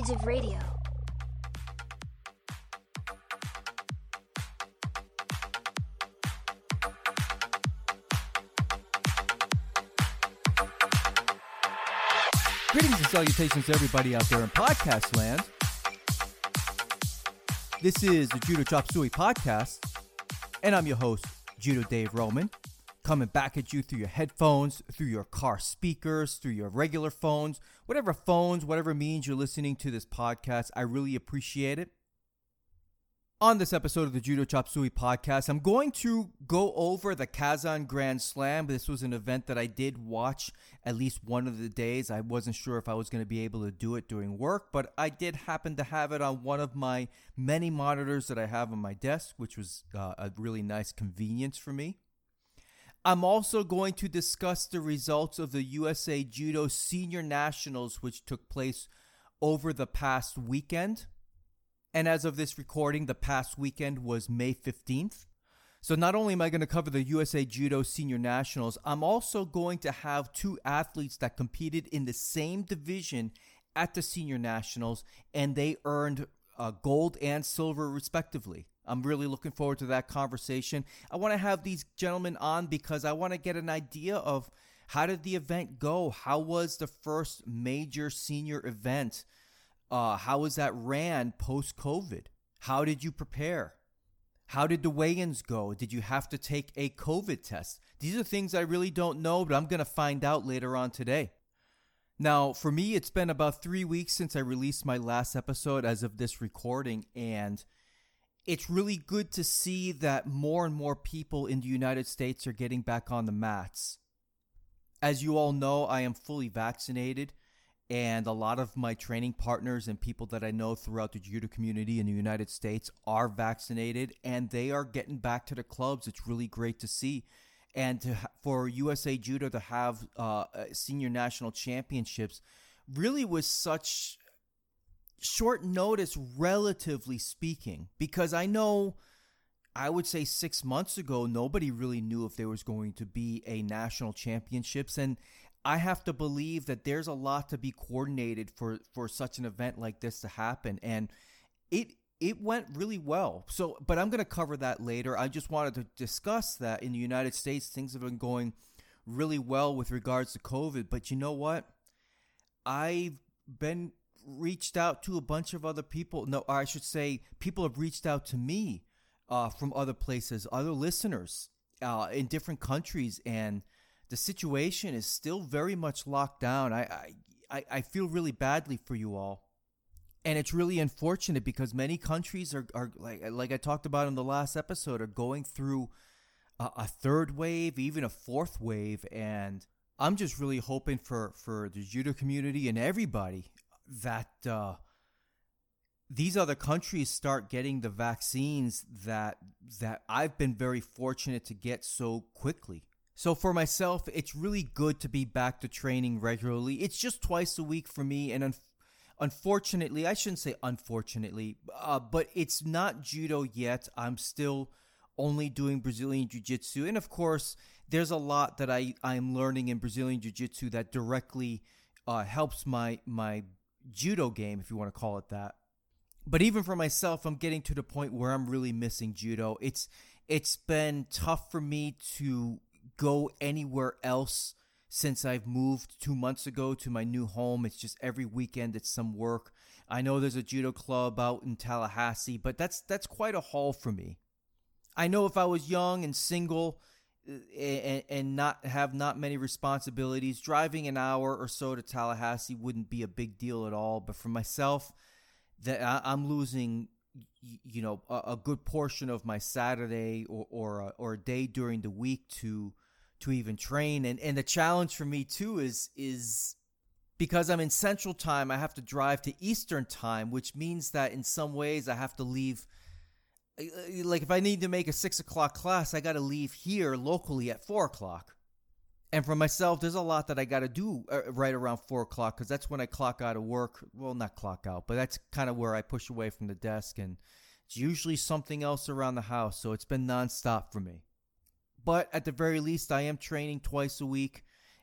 of Radio. Greetings and salutations to everybody out there in podcast land. This is the Judo Chop Suey podcast, and I'm your host, Judo Dave Roman, coming back at you through your headphones, through your car speakers, through your regular phones, whatever means you're listening to this podcast. I really appreciate it. On this episode of the Judo Chop Suey podcast, I'm going to go over the Kazan Grand Slam. This was an event that I did watch at least one of the days. I wasn't sure if I was going to be able to do it during work, but I did happen to have it on one of my many monitors that I have on my desk, which was a really nice convenience for me. I'm also going to discuss the results of the USA Judo Senior Nationals, which took place over the past weekend. And as of this recording, the past weekend was May 15th. So not only am I going to cover the USA Judo Senior Nationals, I'm also going to have two athletes that competed in the same division at the Senior Nationals, and they earned gold and silver respectively. I'm really looking forward to that conversation. I want to have these gentlemen on because I want to get an idea of how did the event go? How was the first major senior event? How was that ran post-COVID? How did you prepare? How did the weigh-ins go? Did you have to take a COVID test? These are things I really don't know, but I'm going to find out later on today. Now, for me, it's been about 3 weeks since I released my last episode as of this recording, and it's really good to see that more and more people in the United States are getting back on the mats. As you all know, I am fully vaccinated. And a lot of my training partners and people that I know throughout the judo community in the United States are vaccinated, and they are getting back to the clubs. It's really great to see. And for USA Judo to have senior national championships really was such short notice, relatively speaking, because I know, I would say 6 months ago, nobody really knew if there was going to be a national championships. And I have to believe that there's a lot to be coordinated for such an event like this to happen. And it went really well. So, but I'm going to cover that later. I just wanted to discuss that in the United States, things have been going really well with regards to COVID. But you know what? I've been reached out to a bunch of other people. No, I should say people have reached out to me from other places, other listeners in different countries, and the situation is still very much locked down. I feel really badly for you all. And it's really unfortunate because many countries are like I talked about in the last episode, are going through a third wave, even a fourth wave. And I'm just really hoping for the judo community and everybody that these other countries start getting the vaccines that I've been very fortunate to get so quickly. So for myself, it's really good to be back to training regularly. It's just twice a week for me, and unfortunately, I shouldn't say unfortunately, but it's not judo yet. I'm still only doing Brazilian Jiu-Jitsu, and of course, there's a lot that I'm learning in Brazilian Jiu-Jitsu that directly helps my judo game, if you want to call it that. But even for myself, I'm getting to the point where I'm really missing judo. It's been tough for me to go anywhere else since I've moved 2 months ago to my new home. It's just every weekend it's some work. I know there's a judo club out in Tallahassee, but that's quite a haul for me. I know if I was young and single and not many responsibilities, driving an hour or so to Tallahassee wouldn't be a big deal at all. But for myself, that I'm losing, a good portion of my Saturday or a day during the week to even train. And the challenge for me too is because I'm in Central Time, I have to drive to Eastern Time, which means that in some ways I have to leave. Like if I need to make a 6 o'clock class, I got to leave here locally at 4 o'clock. And for myself, there's a lot that I got to do right around 4 o'clock because that's when I clock out of work. Well, not clock out, but that's kind of where I push away from the desk. And it's usually something else around the house. So it's been nonstop for me. But at the very least, I am training twice a week.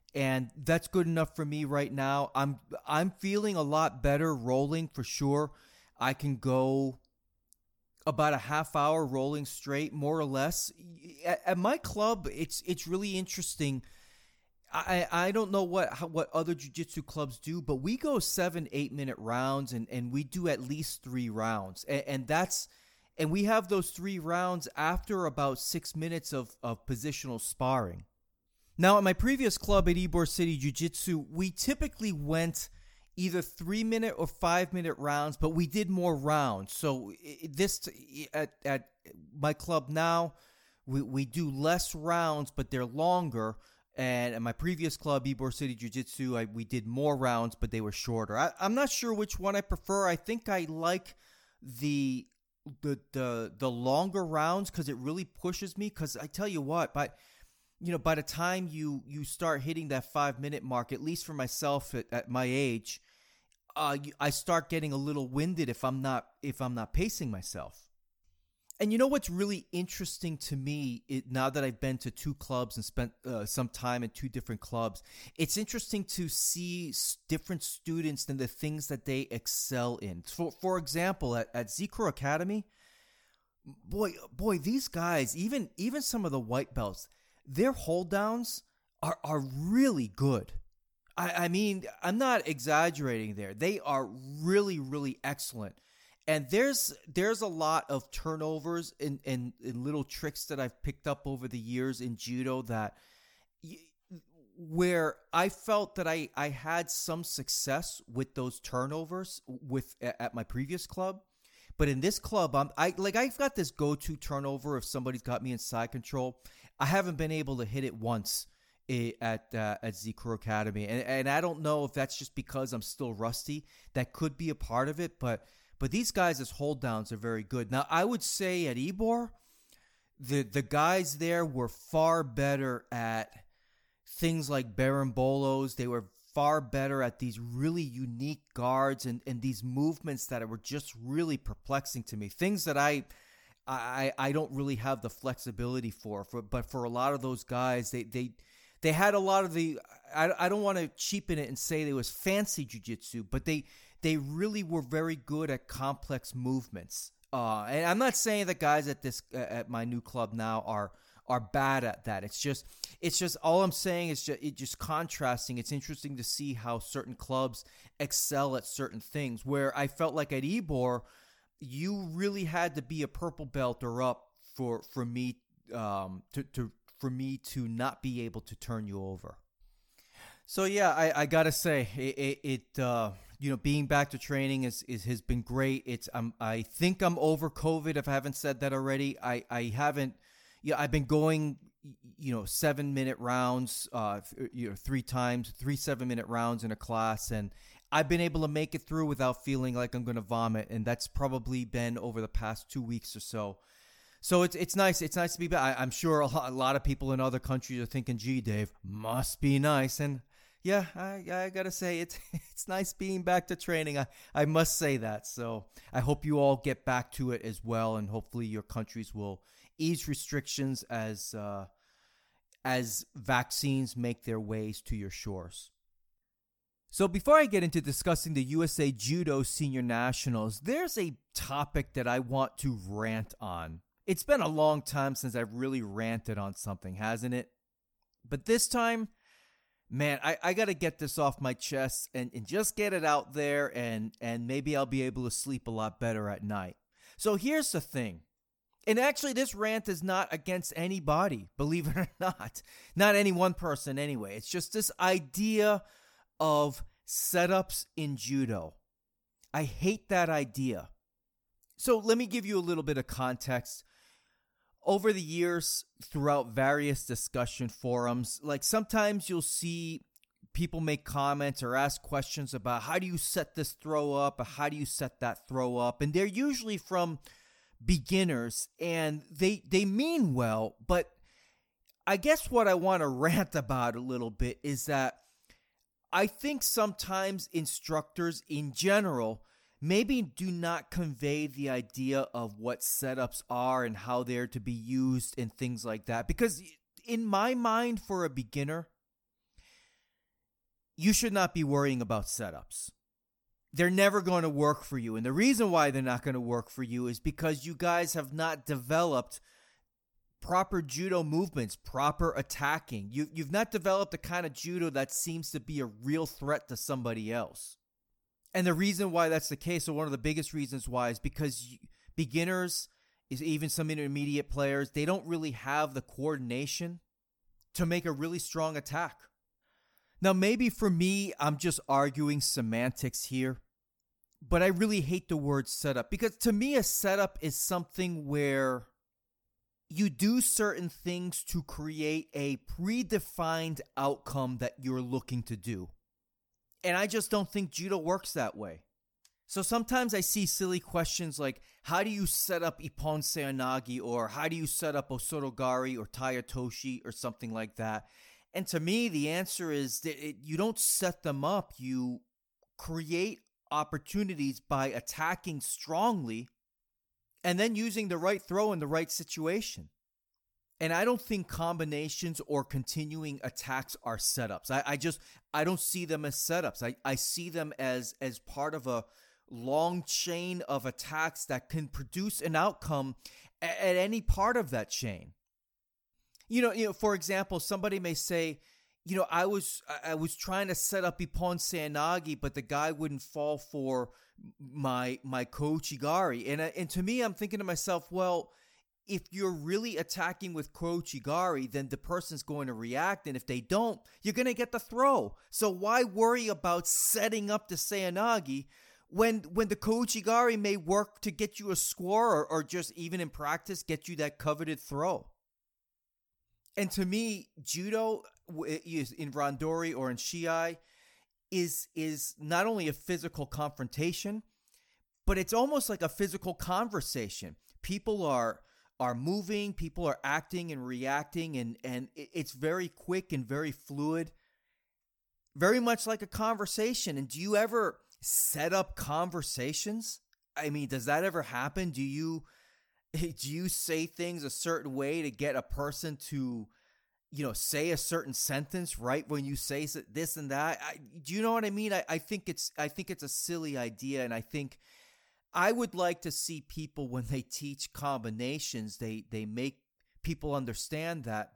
and that's good enough for me right now. I'm feeling a lot better rolling for sure. I can go about a half hour rolling straight, more or less. At my club, it's really interesting. I don't know what other jiu-jitsu clubs do, but we go 7-8 minute rounds, and we do at least 3 rounds, and we have those 3 rounds after about 6 minutes of positional sparring. Now, at my previous club at Ybor City Jiu-Jitsu, we typically went either 3-minute or 5-minute rounds, but we did more rounds. So at my club now, we do less rounds, but they're longer. And at my previous club, Ybor City Jiu-Jitsu, we did more rounds, but they were shorter. I'm not sure which one I prefer. I think I like the longer rounds because it really pushes me. Because I tell you what, by the time you start hitting that 5-minute mark, at least for myself at my age, I start getting a little winded if I'm not pacing myself. And you know what's really interesting to me, now that I've been to 2 clubs and spent some time in 2 different clubs, it's interesting to see different students and the things that they excel in. For example, at Z-Kro Academy, boy, these guys, even some of the white belts, their hold downs are really good. I mean, I'm not exaggerating there. They are really, really excellent. And there's a lot of turnovers and little tricks that I've picked up over the years in judo where I felt that I had some success with those turnovers at my previous club. But in this club, I've got this go-to turnover if somebody's got me in side control. I haven't been able to hit it once at Z-Kro Academy. And I don't know if that's just because I'm still rusty. That could be a part of it, but these guys' hold downs are very good. Now, I would say at Ybor, the guys there were far better at things like berimbolos. They were far better at these really unique guards and these movements that were just really perplexing to me. Things that I don't really have the flexibility for. But for a lot of those guys, they had a lot of the. I don't want to cheapen it and say it was fancy jiu-jitsu, but they really were very good at complex movements. And I'm not saying that guys at my new club now are bad at that. It's just all I'm saying is just contrasting. It's interesting to see how certain clubs excel at certain things. Where I felt like at Ybor, you really had to be a purple belt or up for me to not be able to turn you over. So yeah, I gotta say being back to training has been great. I think I'm over COVID if I haven't said that already. I haven't. Yeah, I've been going 7-minute rounds, 3 times, 3 7-minute rounds in a class, and I've been able to make it through without feeling like I'm going to vomit, and that's probably been over the past 2 weeks or so. So it's nice. It's nice to be back. I'm sure a lot of people in other countries are thinking, "Gee, Dave, must be nice." And yeah, I gotta say it's nice being back to training. I must say that. So I hope you all get back to it as well, and hopefully your countries will ease restrictions as vaccines make their ways to your shores. So before I get into discussing the USA Judo Senior Nationals, there's a topic that I want to rant on. It's been a long time since I've really ranted on something, hasn't it? But this time, man, I got to get this off my chest and just get it out there, and maybe I'll be able to sleep a lot better at night. So here's the thing. And actually, this rant is not against anybody, believe it or not. Not any one person anyway. It's just this idea of setups in judo. I hate that idea. So let me give you a little bit of context. Over the years, throughout various discussion forums, like sometimes you'll see people make comments or ask questions about how do you set this throw up or how do you set that throw up. And they're usually from beginners, and they mean well, but I guess what I want to rant about a little bit is that I think sometimes instructors in general maybe do not convey the idea of what setups are and how they're to be used and things like that. Because in my mind, for a beginner, you should not be worrying about setups. They're never going to work for you. And the reason why they're not going to work for you is because you guys have not developed proper judo movements, proper attacking. You've not developed the kind of judo that seems to be a real threat to somebody else. And the reason why that's the case, or one of the biggest reasons why, is because beginners, even some intermediate players, they don't really have the coordination to make a really strong attack. Now, maybe for me, I'm just arguing semantics here, but I really hate the word setup, because to me, a setup is something where you do certain things to create a predefined outcome that you're looking to do. And I just don't think judo works that way. So sometimes I see silly questions like, how do you set up Ippon Seoinage, or how do you set up Osotogari or Tayatoshi or something like that? And to me, the answer is that you don't set them up. You create opportunities by attacking strongly and then using the right throw in the right situation. And I don't think combinations or continuing attacks are setups. I don't see them as setups. I see them as part of a long chain of attacks that can produce an outcome at any part of that chain. You know, for example, somebody may say, I was trying to set up Ippon Seoinage, but the guy wouldn't fall for my Kouchigari. And to me, I'm thinking to myself, well, if you're really attacking with Kouchigari, then the person's going to react. And if they don't, you're going to get the throw. So why worry about setting up the Seoinage when the Kouchigari may work to get you a score, or just even in practice, get you that coveted throw? And to me, judo in randori or in shiai is not only a physical confrontation, but it's almost like a physical conversation. People are moving, people are acting and reacting, and it's very quick and very fluid, very much like a conversation. And do you ever set up conversations? I mean, does that ever happen? Do you say things a certain way to get a person to, say a certain sentence right when you say this and that? Do you know what I mean? I think it's a silly idea, and I think I would like to see people, when they teach combinations, they make people understand that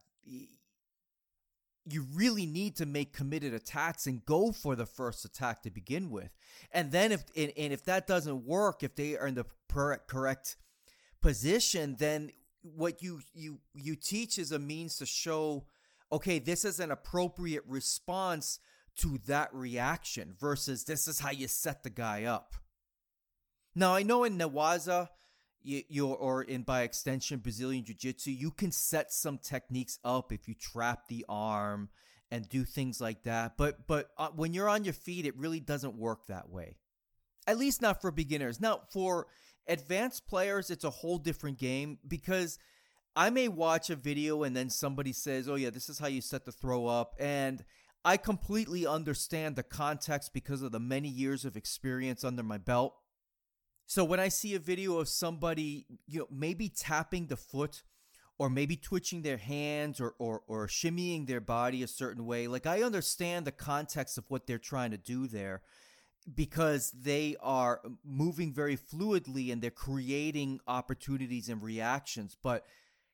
you really need to make committed attacks and go for the first attack to begin with. And then if that doesn't work, if they are in the correct position, then what you teach is a means to show, okay, this is an appropriate response to that reaction, versus this is how you set the guy up. Now, I know in Newaza, or by extension Brazilian Jiu-Jitsu, you can set some techniques up if you trap the arm and do things like that. But when you're on your feet, it really doesn't work that way. At least not for beginners. Now, for advanced players, it's a whole different game, because I may watch a video and then somebody says, oh yeah, this is how you set the throw up. And I completely understand the context because of the many years of experience under my belt. So when I see a video of somebody, maybe tapping the foot, or maybe twitching their hands, or shimmying their body a certain way, like, I understand the context of what they're trying to do there, because they are moving very fluidly and they're creating opportunities and reactions. But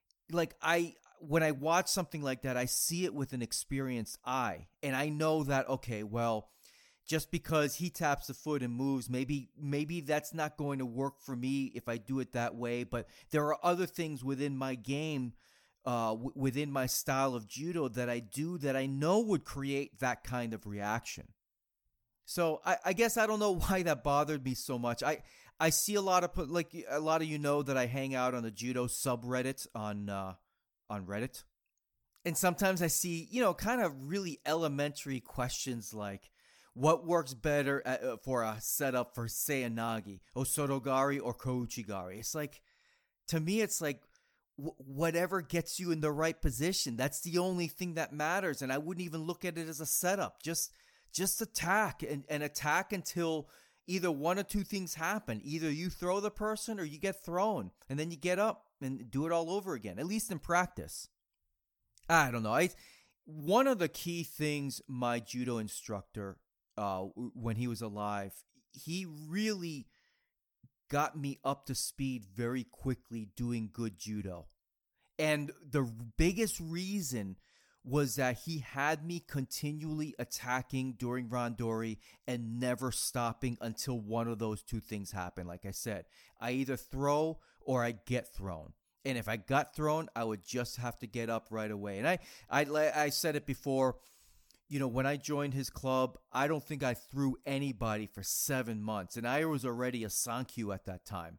when I watch something like that, I see it with an experienced eye, and I know that, okay, well, just because he taps the foot and moves, maybe that's not going to work for me if I do it that way. But there are other things within my game, within my style of judo, that I do that I know would create that kind of reaction. So I guess I don't know why that bothered me so much. I see a lot of that I hang out on the judo subreddit on Reddit, and sometimes I see kind of really elementary questions like, what works better for a setup for Seoinage, Osotogari or Kouchigari? It's like, to me, it's like whatever gets you in the right position. That's the only thing that matters. And I wouldn't even look at it as a setup. Just attack and attack until either one or two things happen. Either you throw the person or you get thrown, and then you get up and do it all over again, at least in practice. I don't know. one of the key things my judo instructor, when he was alive, he really got me up to speed very quickly doing good judo. And the biggest reason was that he had me continually attacking during randori and never stopping until one of those two things happened. Like I said, I either throw or I get thrown. And if I got thrown, I would just have to get up right away. And I said it before, when I joined his club, I don't think I threw anybody for 7 months. And I was already a Sankyu at that time.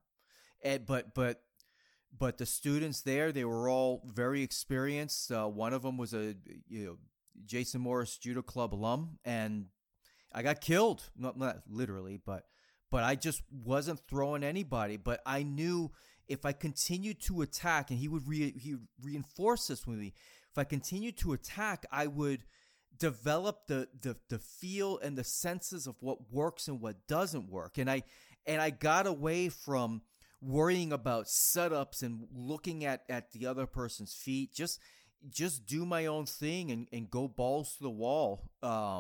But the students there, they were all very experienced. One of them was a Jason Morris Judo Club alum, and I got killed. Not literally, but I just wasn't throwing anybody. But I knew if I continued to attack, and he would reinforce this with me, if I continued to attack, I would develop the feel and the senses of what works and what doesn't work. And I got away from worrying about setups and looking at the other person's feet. Just do my own thing and go balls to the wall.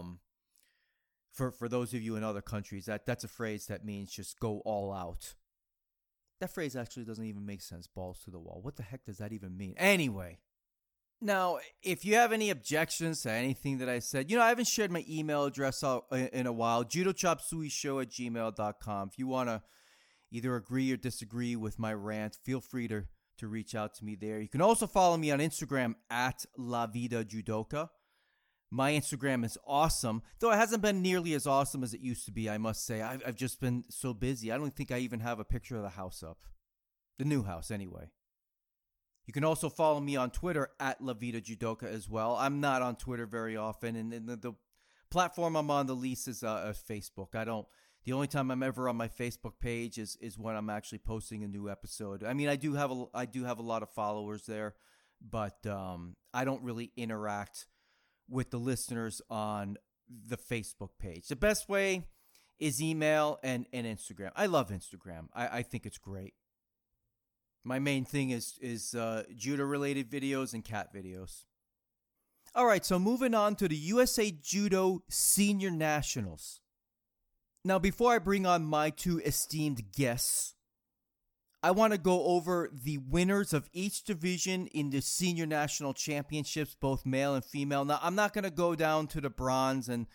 For those of you in other countries, that's a phrase that means just go all out. That phrase actually doesn't even make sense, balls to the wall. What the heck does that even mean? Anyway, now, if you have any objections to anything that I said, I haven't shared my email address out in a while, judochopsuishow@gmail.com. If you want to either agree or disagree with my rant, feel free to reach out to me there. You can also follow me on Instagram at La Vida Judoka. My Instagram is awesome, though it hasn't been nearly as awesome as it used to be, I must say. I've just been so busy. I don't think I even have a picture of the house up. The new house, anyway. You can also follow me on Twitter at La Vida Judoka as well. I'm not on Twitter very often, and the platform I'm on the least is Facebook. The only time I'm ever on my Facebook page is when I'm actually posting a new episode. I mean, I do have a lot of followers there, but I don't really interact with the listeners on the Facebook page. The best way is email and Instagram. I love Instagram. I think it's great. My main thing is judo-related videos and cat videos. All right, so moving on to the USA Judo Senior Nationals. Now, before I bring on my two esteemed guests, I want to go over the winners of each division in the Senior National Championships, both male and female. Now, I'm not going to go down to the bronze and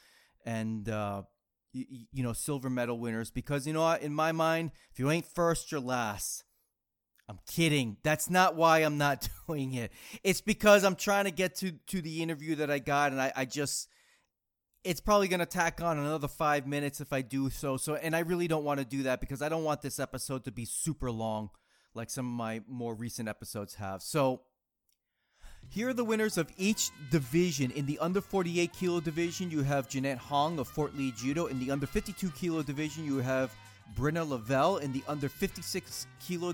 silver medal winners because, what? In my mind, if you ain't first, you're last. I'm kidding. That's not why I'm not doing it. It's because I'm trying to get to the interview that I got, and I just... It's probably going to tack on another 5 minutes if I do so. And I really don't want to do that because I don't want this episode to be super long like some of my more recent episodes have. So here are the winners of each division. In the under 48 kilo division, you have Jeanette Hong of Fort Lee Judo. In the under 52 kilo division, you have Brenna Lavelle. In the under 57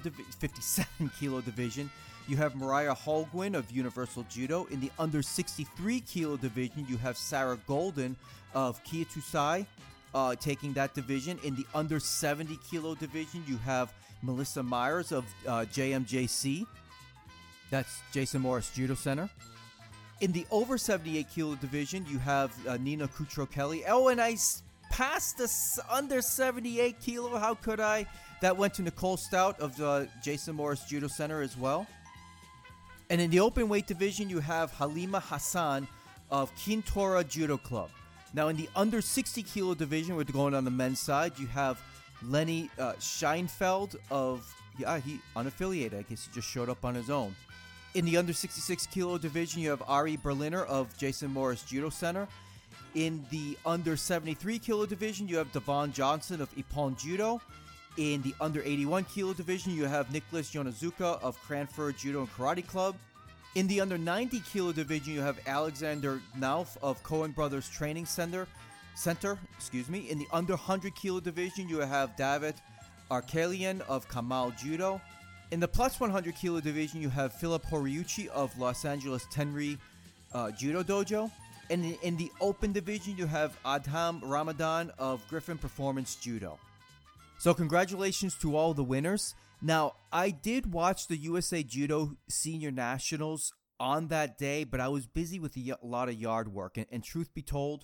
kilo division, you have Mariah Holguin of Universal Judo. In the under 63 kilo division, you have Sarah Golden of Kyokusai taking that division. In the under 70 kilo division, you have Melissa Myers of JMJC. That's Jason Morris Judo Center. In the over 78 kilo division, you have Nina Kutro-Kelly. Oh, and I passed the under 78 kilo. How could I? That went to Nicole Stout of the Jason Morris Judo Center as well. And in the open weight division, you have Halima Hassan of Kintora Judo Club. Now, in the under 60 kilo division, we're going on the men's side, you have Lenny Scheinfeld of, he unaffiliated. I guess he just showed up on his own. In the under 66 kilo division, you have Ari Berliner of Jason Morris Judo Center. In the under 73 kilo division, you have Devon Johnson of Ippon Judo. In the under 81 kilo division, you have Nicholas Yonazuka of Cranford Judo and Karate Club. In the under 90 kilo division, you have Alexander Nauf of Cohen Brothers Training Center. In the under 100 kilo division, you have David Arkelian of Kamal Judo. In the plus 100 kilo division, you have Philip Horiuchi of Los Angeles Tenri Judo Dojo. And in the open division, you have Adham Ramadan of Griffin Performance Judo. So congratulations to all the winners. Now, I did watch the USA Judo Senior Nationals on that day, but I was busy with a lot of yard work. And truth be told,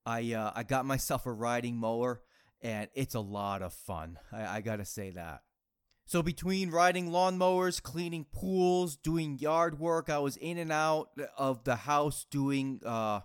I got myself a riding mower, and it's a lot of fun. I got to say that. So between riding lawnmowers, cleaning pools, doing yard work, I was in and out of the house doing,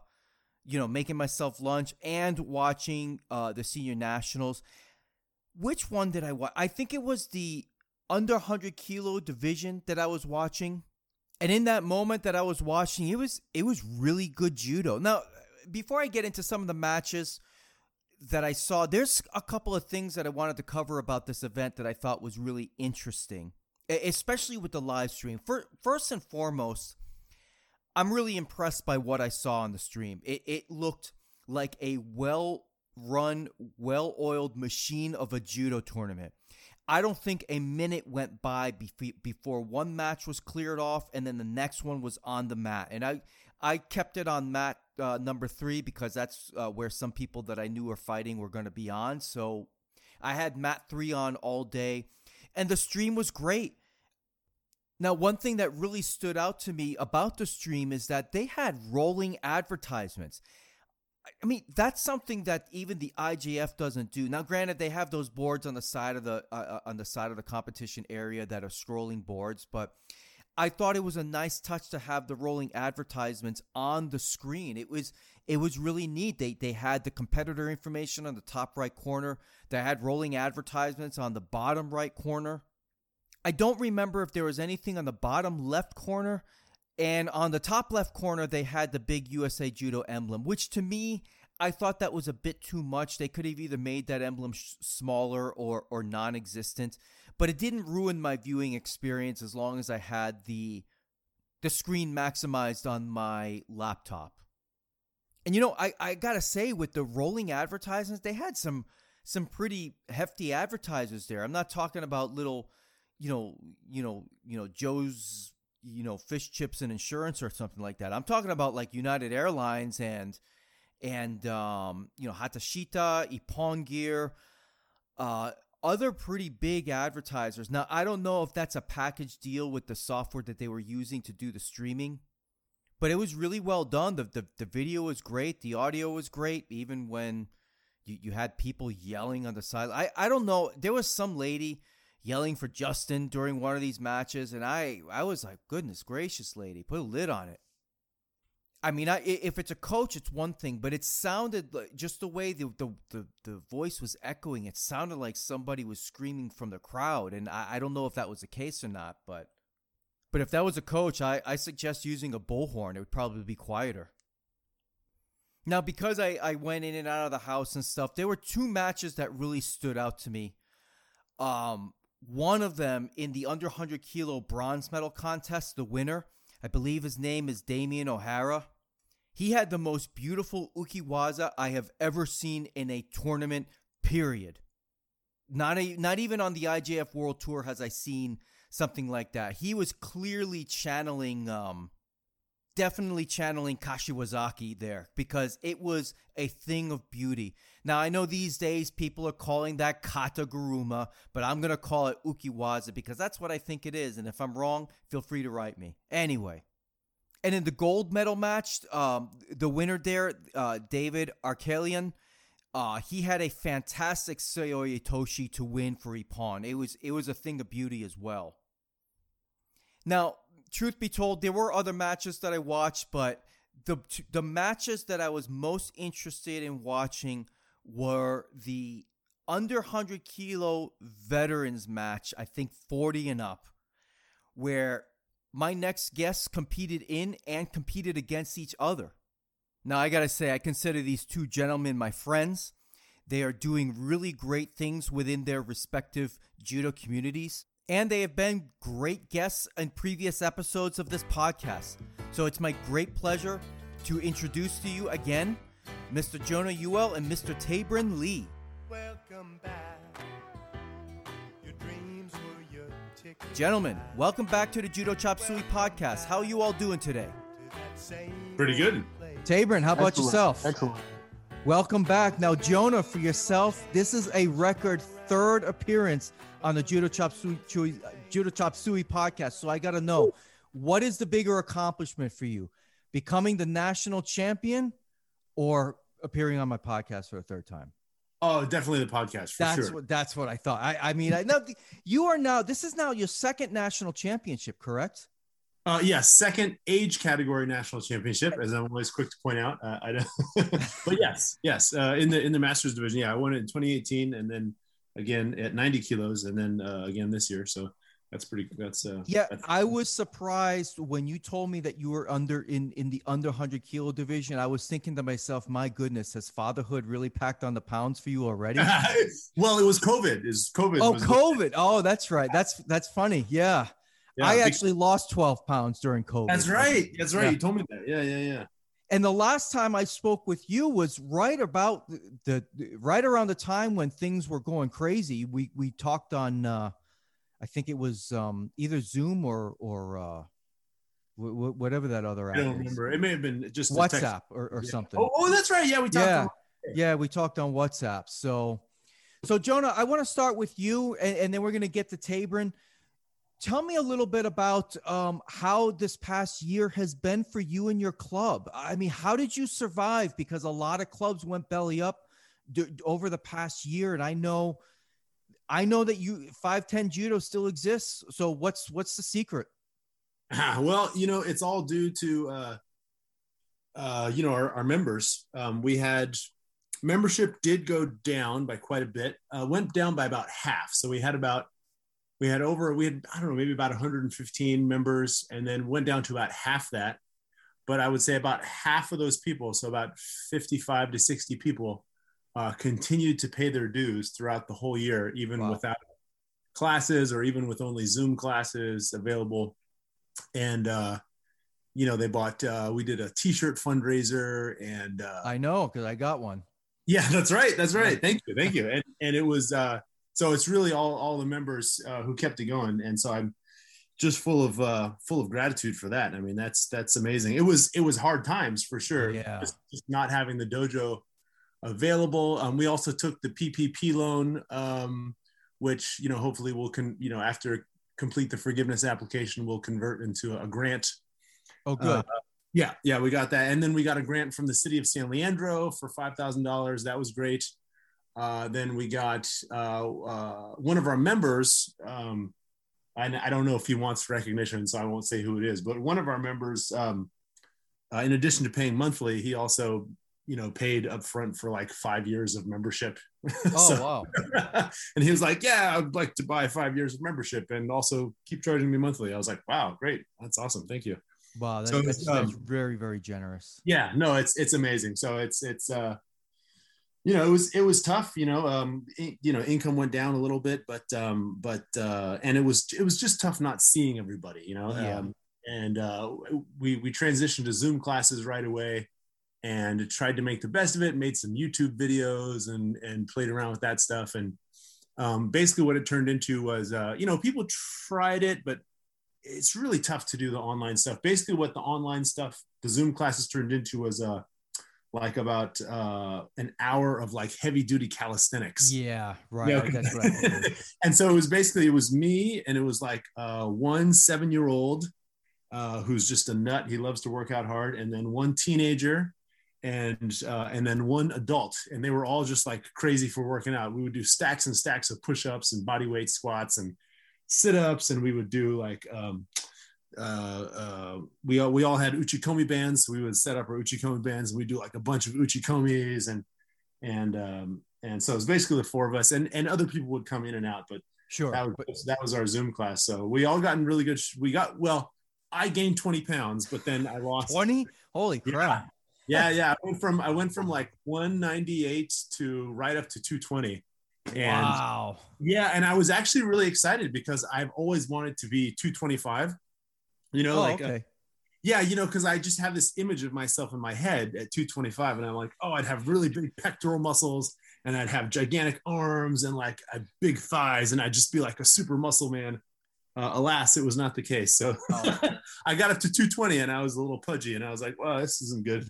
making myself lunch and watching the senior nationals. Which one did I watch? I think it was the under 100 kilo division that I was watching. And in that moment that I was watching, it was really good judo. Now, before I get into some of the matches that I saw, there's a couple of things that I wanted to cover about this event that I thought was really interesting, especially with the live stream. First and foremost, I'm really impressed by what I saw on the stream. It looked like a well-run, well-oiled machine of a judo tournament. I don't think a minute went by before one match was cleared off and then the next one was on the mat. And I kept it on mat number 3 because that's where some people that I knew were fighting were going to be on. So I had mat 3 on all day, and the stream was great. Now, one thing that really stood out to me about the stream is that they had rolling advertisements. I mean, that's something that even the IJF doesn't do. Now, granted, they have those boards on the side of the competition area that are scrolling boards, but I thought it was a nice touch to have the rolling advertisements on the screen. It was really neat. They had the competitor information on the top right corner. They had rolling advertisements on the bottom right corner. I don't remember if there was anything on the bottom left corner. And on the top left corner, they had the big USA Judo emblem, which to me, I thought that was a bit too much. They could have either made that emblem smaller or non-existent, but it didn't ruin my viewing experience as long as I had the screen maximized on my laptop. And I gotta say, with the rolling advertisements, they had some pretty hefty advertisers there. I'm not talking about little, Joe's, fish chips and insurance or something like that. I'm talking about like United Airlines and Hatashita, Ippon Gear, other pretty big advertisers. Now, I don't know if that's a package deal with the software that they were using to do the streaming, but it was really well done. The video was great. The audio was great, even when you had people yelling on the side. I don't know. There was some lady yelling for Justin during one of these matches, and I was like, goodness gracious, lady, put a lid on it. I mean, if it's a coach, it's one thing, but it sounded like, just the way the voice was echoing, it sounded like somebody was screaming from the crowd, and I don't know if that was the case or not, but if that was a coach, I suggest using a bullhorn. It would probably be quieter. Now, because I went in and out of the house and stuff, there were 2 matches that really stood out to me. One of them in the under 100 kilo bronze medal contest, the winner, I believe his name is Damien O'Hara. He had the most beautiful ukiwaza I have ever seen in a tournament, period. Not even on the IJF World Tour has I seen something like that. He was clearly channeling, definitely channeling Kashiwazaki there, because it was a thing of beauty. Now, I know these days people are calling that kata guruma, but I'm going to call it ukiwaza because that's what I think it is. And if I'm wrong, feel free to write me. Anyway. And in the gold medal match, the winner there, David Arkelian, he had a fantastic Seoi Toshi to win for Ippon. It was a thing of beauty as well. Now, truth be told, there were other matches that I watched, but the matches that I was most interested in watching were the under 100 kilo veterans match, I think 40 and up, where my next guests competed in and competed against each other. Now, I gotta say, I consider these 2 gentlemen my friends. They are doing really great things within their respective judo communities, and they have been great guests in previous episodes of this podcast. So it's my great pleasure to introduce to you again Mr. Jonah Ewell and Mr. Tabron Lee. Welcome back. Your dreams were your ticket. Gentlemen, welcome back to the Judo Chop Suey podcast. How are you all doing today? Pretty good. Tabron, how about yourself? Excellent. Welcome back. Now, Jonah, for yourself, this is a record 3rd appearance on the Judo Chop Suey podcast. So I got to know, what is the bigger accomplishment for you? Becoming the national champion or appearing on my podcast for a third time? Oh, definitely the podcast for sure. That's what I thought. I mean, I know you are now, this is now your second national championship, correct? Yes, second age category national championship, as I'm always quick to point out. I don't, but yes, in the Masters division, I won it in 2018, and then again at 90 kilos, and then again this year. So that's I was surprised when you told me that you were in the under 100 kilo division. I was thinking to myself, my goodness, has fatherhood really packed on the pounds for you already? Well, it was COVID. COVID. Oh, that's right. That's funny. Yeah. I actually lost 12 pounds during COVID. That's right. Yeah. You told me that. Yeah. And the last time I spoke with you was right about right around the time when things were going crazy. We talked on, I think it was either Zoom or whatever that other app I don't remember. It may have been just WhatsApp or something. Oh, that's right. Yeah, we talked. We talked on WhatsApp. So Jonah, I want to start with you, and then we're going to get to Tabron. Tell me a little bit about how this past year has been for you and your club. I mean, how did you survive? Because a lot of clubs went belly up over the past year, and I know that 510 Judo still exists. So what's the secret? Well, it's all due to our members. We had membership did go down by quite a bit. Went down by about half. So we had I don't know, maybe about 115 members, and then went down to about half that. But I would say about half of those people, so about 55 to 60 people, continued to pay their dues throughout the whole year, even without classes or even with only Zoom classes available. And, they bought, we did a t-shirt fundraiser, and I know, because I got one. Yeah, that's right. Thank you. And it was, so it's really all the members who kept it going. And so I'm just full of gratitude for that. I mean, that's amazing. It was hard times for sure. Yeah. Just not having the dojo available. We also took the PPP loan, which, hopefully after complete the forgiveness application, we'll convert into a grant. Oh, good. Yeah, we got that. And then we got a grant from the city of San Leandro for $5,000. That was great. Then we got one of our members. I don't know if he wants recognition, so I won't say who it is, but one of our members, in addition to paying monthly, he also, paid up front for like 5 years of membership. Oh, wow. And he was like, yeah, I'd like to buy 5 years of membership and also keep charging me monthly. I was like, wow, great. That's awesome. Thank you. Wow. That's very, very generous. Yeah, no, it's amazing. So it was tough, income went down a little bit, but and it was just tough not seeing everybody, Yeah. We transitioned to Zoom classes right away and tried to make the best of it, made some YouTube videos and played around with that stuff. And basically what it turned into was, people tried it, but it's really tough to do the online stuff. Basically what the online stuff, the Zoom classes turned into was, like about an hour of like heavy duty calisthenics. Yeah, right. That's what I heard. And so it was me, and it was like one 7-year-old who's just a nut. He loves to work out hard, and then one teenager, and then one adult, and they were all just like crazy for working out. We would do stacks and stacks of push-ups and body weight squats and sit-ups, and we would do like we all had uchikomi bands. So we would set up our uchikomi bands, and we do like a bunch of uchikomis, and so it was basically the four of us, and other people would come in and out, but sure, that was our Zoom class. So we all got in really good. I gained 20 pounds, but then I lost 20. Holy crap. Yeah. I went from like 198 to right up to 220. And wow. Yeah. And I was actually really excited because I've always wanted to be 225, okay. Because I just have this image of myself in my head at 225, and I'm like, oh, I'd have really big pectoral muscles, and I'd have gigantic arms and like big thighs, and I'd just be like a super muscle man. Alas, it was not the case. So I got up to 220, and I was a little pudgy, and I was like, well, this isn't good.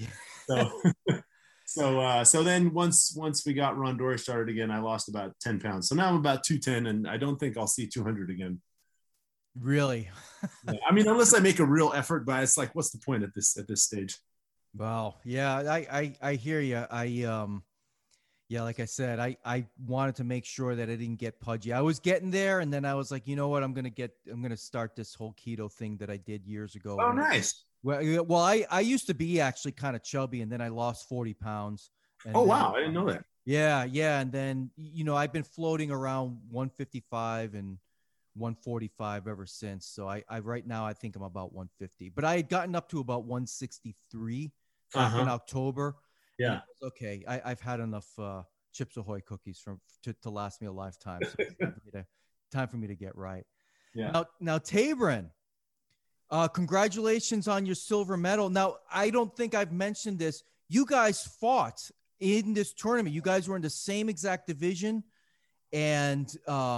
So then once we got Rondori started again, I lost about 10 pounds. So now I'm about 210, and I don't think I'll see 200 again. Really? Yeah. I mean, unless I make a real effort, but it's like, what's the point at this stage? Wow. Yeah, I hear you. Yeah, like I said, I wanted to make sure that I didn't get pudgy. I was getting there, and then I was like, you know what, I'm gonna start this whole keto thing that I did years ago. Oh, nice. I used to be actually kind of chubby, and then I lost 40 pounds, Oh, and then wow. I didn't know that. yeah, and then I've been floating around 155 and 145 ever since. So I right now I think I'm about 150, but I had gotten up to about 163 back in Uh-huh. October. And Yeah. it was okay. I've had enough Chips Ahoy cookies to last me a lifetime. So it's time for me to get right. Yeah. Now Tabron, congratulations on your silver medal. Now, I don't think I've mentioned this. You guys fought in this tournament. You guys were in the same exact division, and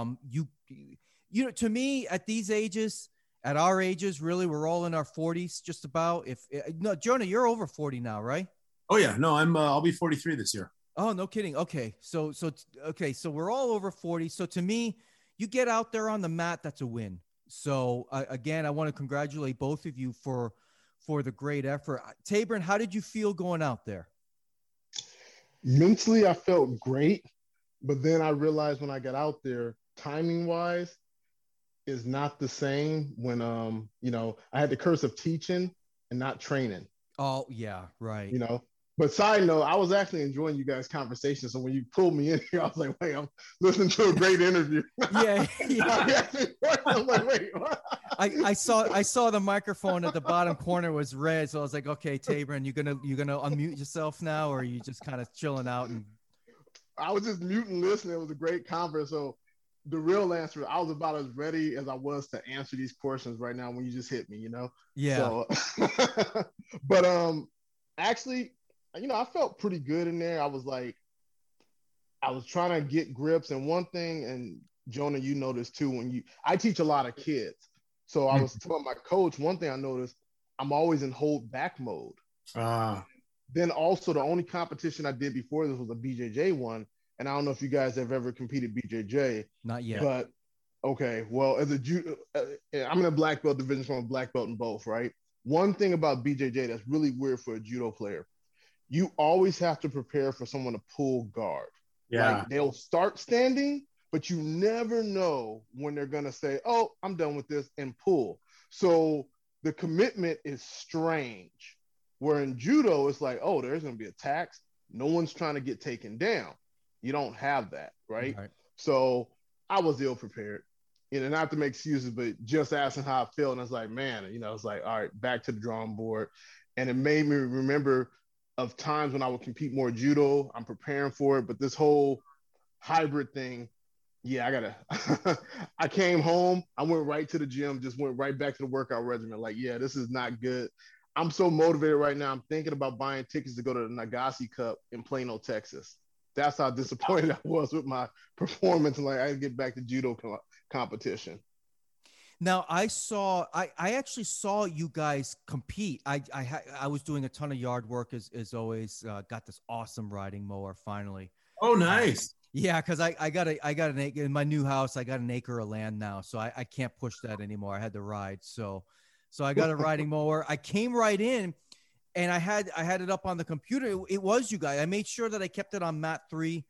to me, at these ages, at our ages, really, we're all in our 40s, just about. If no, Jonah, you're over 40 now, right? Oh yeah. No, I'll be 43 this year. Oh, no kidding. Okay, so we're all over 40. So to me, you get out there on the mat, that's a win. So again, I want to congratulate both of you for the great effort. Tabron, how did you feel going out there? Mentally, I felt great, but then I realized when I got out there, timing wise, is not the same when I had the curse of teaching and not training. Oh yeah, right. But side note, I was actually enjoying you guys' conversation. So when you pulled me in here, I was like, wait, I'm listening to a great interview. Yeah. I'm like, wait. I saw the microphone at the bottom corner was red, so I was like, okay, Tabron, you gonna unmute yourself now, or are you just kind of chilling out? And I was just muting, listening. It was a great conference. So the real answer, I was about as ready as I was to answer these questions right now when you just hit me, Yeah. So, but actually, I felt pretty good in there. I was trying to get grips, and one thing, and Jonah, you know this too, I teach a lot of kids. So I was telling my coach, one thing I noticed, I'm always in hold back mode. Then also the only competition I did before this was a BJJ one. And I don't know if you guys have ever competed BJJ. Not yet. But okay, well, as a judo, I'm in a black belt division, so I'm a black belt in both, right? One thing about BJJ that's really weird for a judo player, you always have to prepare for someone to pull guard. Yeah. Like they'll start standing, but you never know when they're going to say, oh, I'm done with this, and pull. So the commitment is strange. Where in judo, it's like, oh, there's going to be attacks. No one's trying to get taken down. You don't have that, right? So I was ill prepared. Not to make excuses, but just asking how I felt. And I was like, man, it's like, all right, back to the drawing board. And it made me remember of times when I would compete more judo. I'm preparing for it, but this whole hybrid thing, yeah, I came home, I went right to the gym, just went right back to the workout regimen. Like, yeah, this is not good. I'm so motivated right now. I'm thinking about buying tickets to go to the Nagase Cup in Plano, Texas. That's how disappointed I was with my performance. And like, I get back to judo competition. Now I actually saw you guys compete. I was doing a ton of yard work as always. Got this awesome riding mower finally. Oh, nice. Yeah, because I got an acre in my new house. I got an acre of land now, so I can't push that anymore. I had to ride, so I got a riding mower. I came right in, and I had it up on the computer. It was you guys. I made sure that I kept it on mat 3,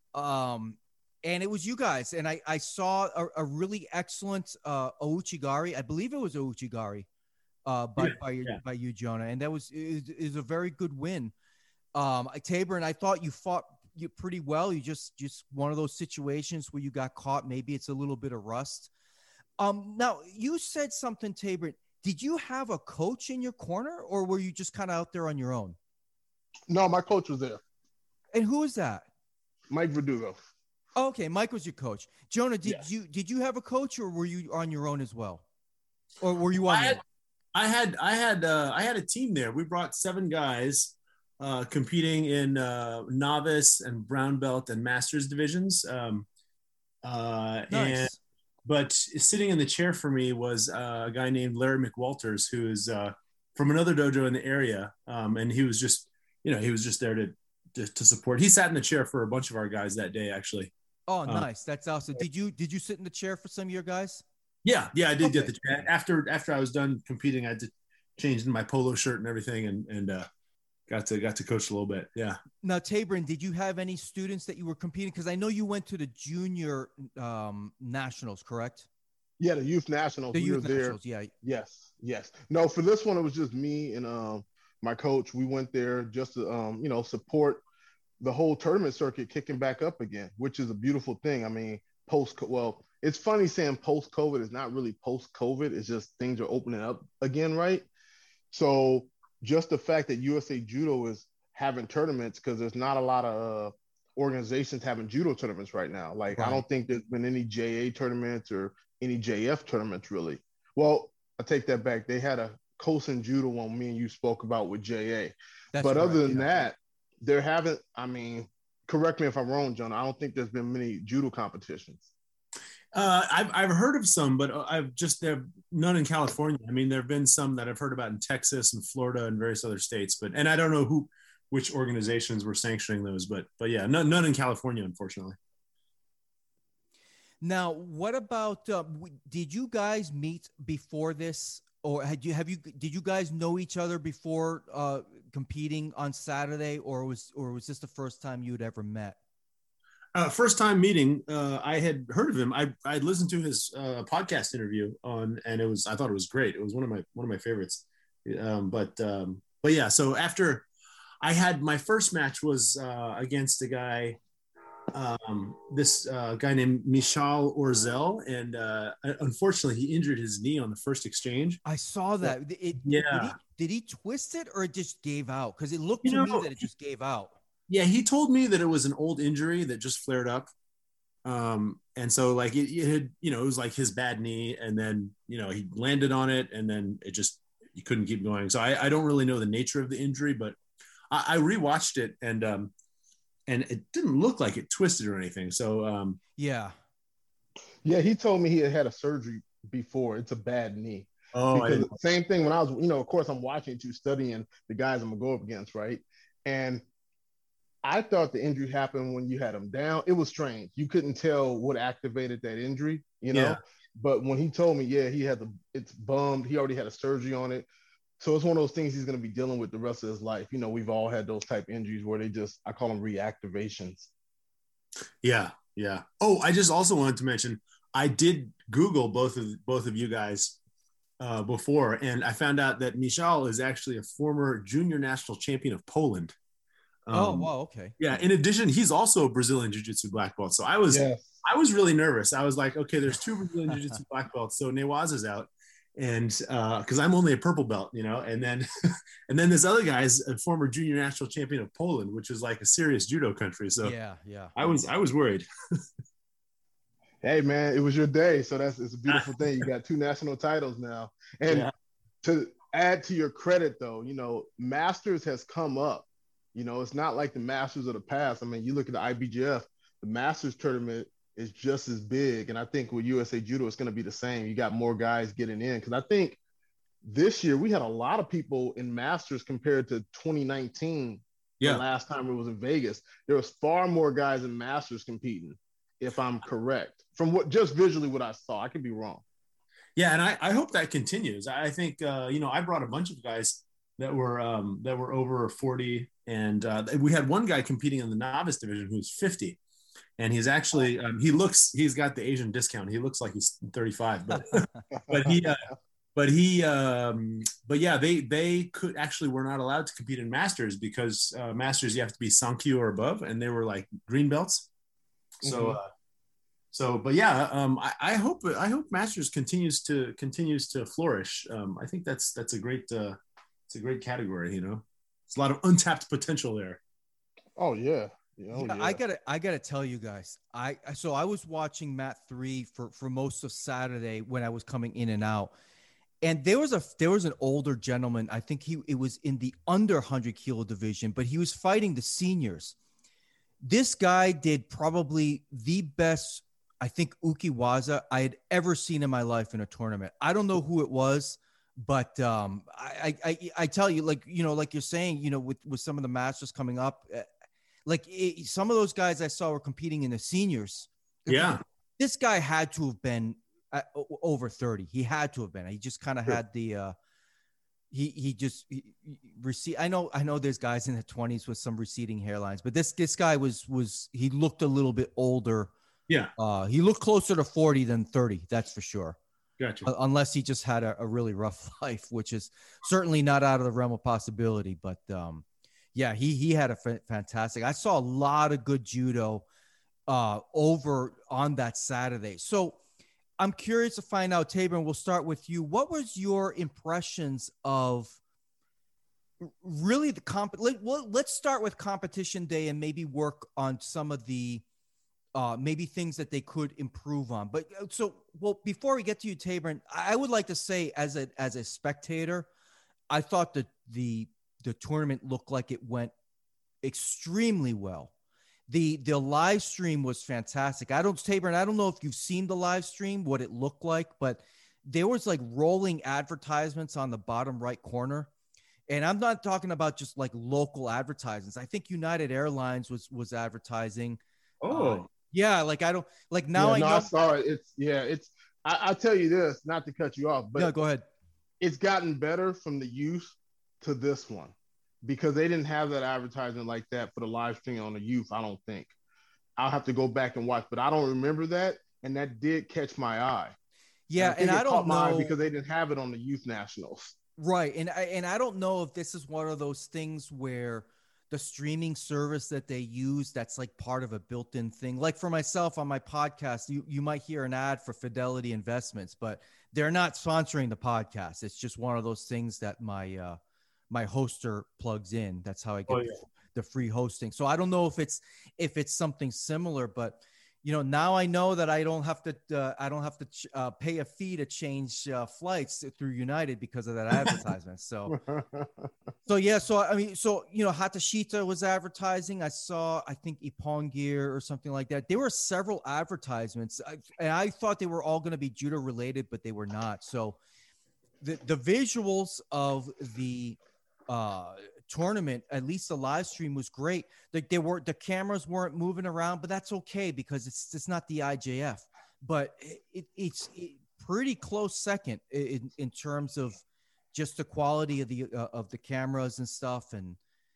and it was you guys. And I saw a really excellent Ouchigari. I believe it was Ouchigari by you, Jonah, and that is a very good win. Tabron, I thought you fought you pretty well. You just one of those situations where you got caught. Maybe it's a little bit of rust. Now you said something, Tabron. Did you have a coach in your corner, or were you just kind of out there on your own? No, my coach was there. And who is that? Mike Verdugo. Oh, okay, Mike was your coach. Jonah, did you have a coach, or were you on your own as well, or were you on? I had a team there. We brought 7 guys competing in novice and brown belt and masters divisions. Nice. But sitting in the chair for me was a guy named Larry McWalters, who is from another dojo in the area, and he was just there to support. He sat in the chair for a bunch of our guys that day, actually. Oh, nice. That's awesome. Did you sit in the chair for some of your guys? Yeah, I did get Okay. the after I was done competing. I did changed in my polo shirt and everything, and got to coach a little bit. Yeah. Now, Tabron, did you have any students that you were competing? Because I know you went to the junior nationals, correct? Yeah, the youth nationals. The We were youth there. nationals, yeah. Yes, yes. No, for this one, it was just me and my coach. We went there just to support the whole tournament circuit kicking back up again, which is a beautiful thing. I mean, it's funny saying post COVID. It's not really post COVID. It's just things are opening up again, right? So just the fact that USA Judo is having tournaments, because there's not a lot of organizations having judo tournaments right now. Like, I Right. don't think there's been any JA tournaments or any JF tournaments really. Well, I take that back. They had a Kosen Judo one me and you spoke about with JA. That's But correct. other than Yeah. that, there haven't, I mean, correct me if I'm wrong, John. I don't think there's been many judo competitions. I've heard of some, but I've just there none in California. I mean, there have been some that I've heard about in Texas and Florida and various other states, but and I don't know which organizations were sanctioning those, but yeah, none in California, unfortunately. Now, what about? Did you guys meet before this, or did you guys know each other before competing on Saturday, or was this the first time you had ever met? First time meeting, I had heard of him. I listened to his podcast interview and I thought it was great. It was one of my favorites. But yeah, so after I had my first match was against a guy, this guy named Michal Orzel, and unfortunately he injured his knee on the first exchange. I saw that. Yeah. Did he twist it, or it just gave out? Because it looked You to me know, that it just gave out. Yeah, he told me that it was an old injury that just flared up. And so like it had, it was like his bad knee, and then, he landed on it, and then he couldn't keep going. So I don't really know the nature of the injury, but I rewatched it, and it didn't look like it twisted or anything. So yeah. Yeah, he told me he had a surgery before. It's a bad knee. Oh, because same thing when I was, of course I'm watching you studying the guys I'm gonna go up against, right? And I thought the injury happened when you had him down. It was strange. You couldn't tell what activated that injury, Yeah. But when he told me, yeah, it's bummed. He already had a surgery on it. So it's one of those things he's going to be dealing with the rest of his life. We've all had those type injuries where I call them reactivations. Yeah. Yeah. Oh, I just also wanted to mention, I did Google both of you guys before, and I found out that Michal is actually a former junior national champion of Poland. Oh, wow. Okay. Yeah. In addition, he's also a Brazilian Jiu-Jitsu black belt. So I was really nervous. I was like, okay, there's two Brazilian Jiu-Jitsu black belts. So Nawaz is out. And because I'm only a purple belt, and then and then this other guy's a former junior national champion of Poland, which is like a serious judo country. So yeah. I was worried. Hey man, it was your day. So it's a beautiful thing. You got 2 national titles now. And to add to your credit though, Masters has come up. It's not like the Masters of the past. I mean, you look at the IBJF, the Masters tournament is just as big. And I think with USA Judo, it's going to be the same. You got more guys getting in. Because I think this year we had a lot of people in Masters compared to 2019, the last time it was in Vegas. There was far more guys in Masters competing, if I'm correct. From just visually what I saw. I could be wrong. Yeah, and I hope that continues. I think, I brought a bunch of guys that were over 40, and we had one guy competing in the novice division who's 50, and he's actually he's got the Asian discount. He looks like he's 35, but they could actually were not allowed to compete in Masters because Masters you have to be Sankyu or above, and they were like green belts. I hope Masters continues to flourish. I think that's a great it's a great category. It's a lot of untapped potential there. Oh yeah. I gotta tell you guys, I was watching Mat 3 for most of Saturday when I was coming in and out, and there was an older gentleman. I think it was in the under 100 kilo division, but he was fighting the seniors. This guy did probably the best, I think, ukiwaza I had ever seen in my life in a tournament. I don't know who it was, but I tell you, like you're saying, with some of the Masters coming up, some of those guys I saw were competing in the seniors. Yeah, this guy had to have been over 30. He had to have been. He just kind of had the he I know there's guys in the 20s with some receding hairlines, but this guy was he looked a little bit older. Yeah. He looked closer to 40 than 30. That's for sure. Gotcha. Unless he just had a really rough life, which is certainly not out of the realm of possibility. But yeah, he had a fantastic. I saw a lot of good judo over on that Saturday. So I'm curious to find out, Tabor, and we'll start with you. What was your impressions of really the let's start with competition day and maybe work on some of the maybe things that they could improve on. But before we get to you, Tabor, I would like to say as a spectator, I thought that the tournament looked like it went extremely well. The live stream was fantastic. Tabor, and I don't know if you've seen the live stream, what it looked like, but there was like rolling advertisements on the bottom right corner. And I'm not talking about just like local advertisements. I think United Airlines was advertising. Oh, yeah. Like I don't like now. Yeah, I know. I saw it. I'll tell you this, not to cut you off, but no, go ahead. It's gotten better from the youth to this one, because they didn't have that advertisement like that for the live stream on the youth. I don't think. I'll have to go back and watch, but I don't remember that, and that did catch my eye. Yeah, and I don't know because they didn't have it on the youth nationals. Right, and I don't know if this is one of those things where the streaming service that they use, that's like part of a built-in thing. Like for myself on my podcast, you might hear an ad for Fidelity Investments, but they're not sponsoring the podcast. It's just one of those things that my hoster plugs in. That's how I get the free hosting. So I don't know if it's something similar, but now I know that I don't have to pay a fee to change flights through United because of that advertisement. So yeah. So I mean, Hatashita was advertising. I think Ippon Gear or something like that. There were several advertisements, and I thought they were all going to be judo related, but they were not. So the visuals of the tournament, at least the live stream, was great. The cameras weren't moving around, but that's okay because it's not the IJF. But it's pretty close second in terms of just the quality of the cameras and stuff, and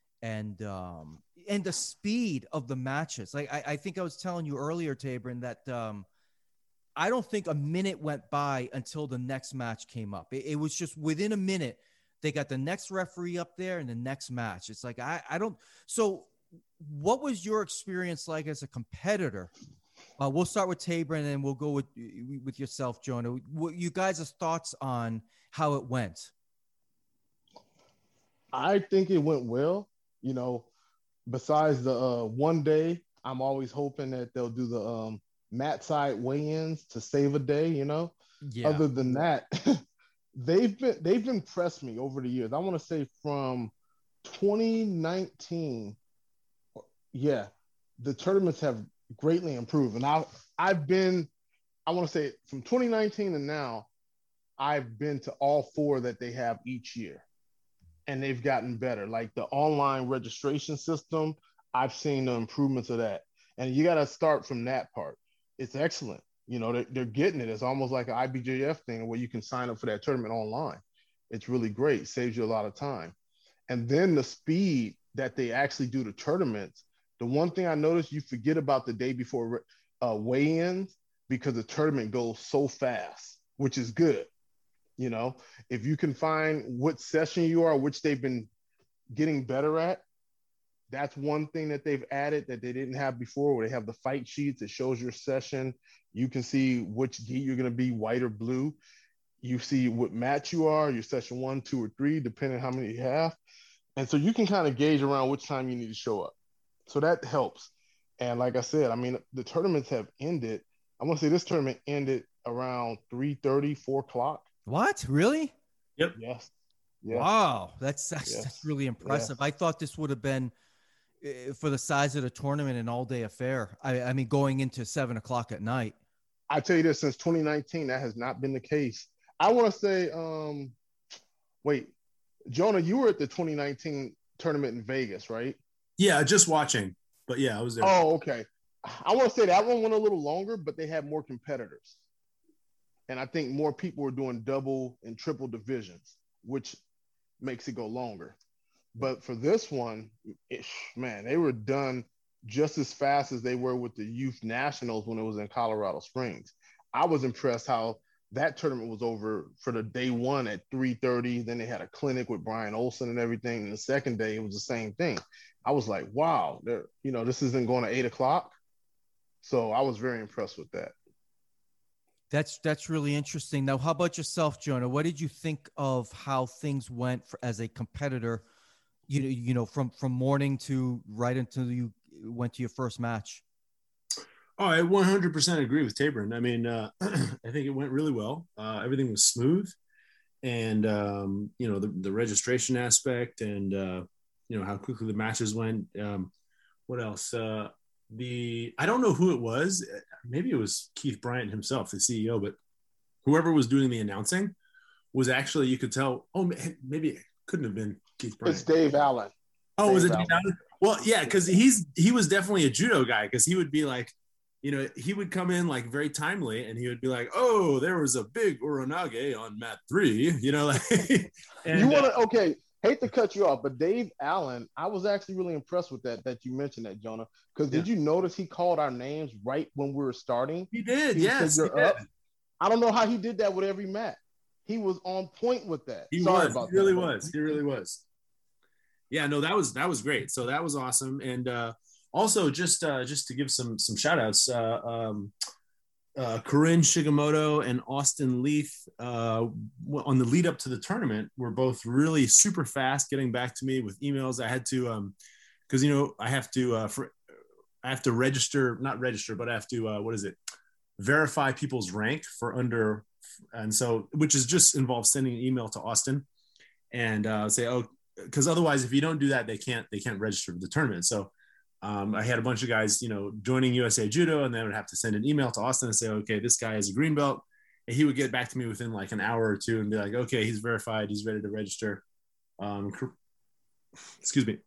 the speed of the matches. Like I think I was telling you earlier, Tabor, that I don't think a minute went by until the next match came up. It was just within a minute. They got the next referee up there and the next match. It's like, I don't. So what was your experience like as a competitor? We'll start with Tabor and then we'll go with yourself, Jonah. What you guys' thoughts on how it went? I think it went well. Besides the one day, I'm always hoping that they'll do the mat side weigh-ins to save a day, Yeah. Other than that, they've impressed me over the years. I want to say from 2019, the tournaments have greatly improved. And I want to say from 2019 and now, I've been to all four that they have each year, and they've gotten better. Like the online registration system, I've seen the improvements of that. And you got to start from that part. It's excellent. They're getting it. It's almost like an IBJF thing where you can sign up for that tournament online. It's really great. Saves you a lot of time. And then the speed that they actually do the tournaments. The one thing I noticed, you forget about the day before weigh-ins because the tournament goes so fast, which is good. If you can find what session you are, which they've been getting better at, that's one thing that they've added that they didn't have before, where they have the fight sheets. It shows your session. You can see which gi you're going to be, white or blue. You see what match you are, your session 1, 2, or 3, depending on how many you have. And so you can kind of gauge around which time you need to show up. So that helps. And like I said, I mean, the tournaments have ended. I want to say this tournament ended around 3:30, 4 o'clock. What? Really? Yep. Yes. Wow. That's really impressive. Yes. I thought this would have been, for the size of the tournament, an all-day affair. I mean, going into 7 o'clock at night. I tell you this, since 2019, that has not been the case. I want to say, wait, Jonah, you were at the 2019 tournament in Vegas, right? Yeah, just watching. But yeah, I was there. Oh, okay. I want to say that one went a little longer, but they had more competitors. And I think more people were doing double and triple divisions, which makes it go longer. But for this one, man, they were done just as fast as they were with the youth nationals when it was in Colorado Springs. I was impressed how that tournament was over for the day one at 3:30. Then they had a clinic with Brian Olsen and everything. And the second day, it was the same thing. I was like, wow, this isn't going to 8 o'clock. So I was very impressed with that. That's really interesting. Now, how about yourself, Jonah? What did you think of how things went as a competitor? From morning to right until you went to your first match. Oh, I 100% agree with Tabron. I mean, I think it went really well. Everything was smooth, and the registration aspect, and how quickly the matches went. What else? I don't know who it was. Maybe it was Keith Bryant himself, the CEO, but whoever was doing the announcing was actually, you could tell. Oh, maybe it couldn't have been Keith Bryant. It's Dave Allen. Oh, was it Dave Allen? Well, yeah, because he was definitely a judo guy, because he would be like, he would come in like very timely, and he would be like, "Oh, there was a big uranage on mat 3," And, you want to okay? Hate to cut you off, but Dave Allen, I was actually really impressed with that you mentioned that, Jonah. Because did you notice he called our names right when we were starting? He did. Yes, he did. I don't know how he did that with every mat. He was on point with that. He really was. Yeah, no, that was great. So that was awesome. And also just to give some shout outs, Corinne Shigemoto and Austin Leith on the lead up to the tournament were both really super fast getting back to me with emails. I had to because I have to register, not register, but I have to verify people's rank for under, and so which is just involves sending an email to Austin and say, oh, because otherwise if you don't do that, they can't register for the tournament. So I had a bunch of guys, joining USA Judo, and they would have to send an email to Austin and say, okay, this guy is a green belt. And he would get back to me within like an hour or two and be like, okay, he's verified. He's ready to register. Excuse me.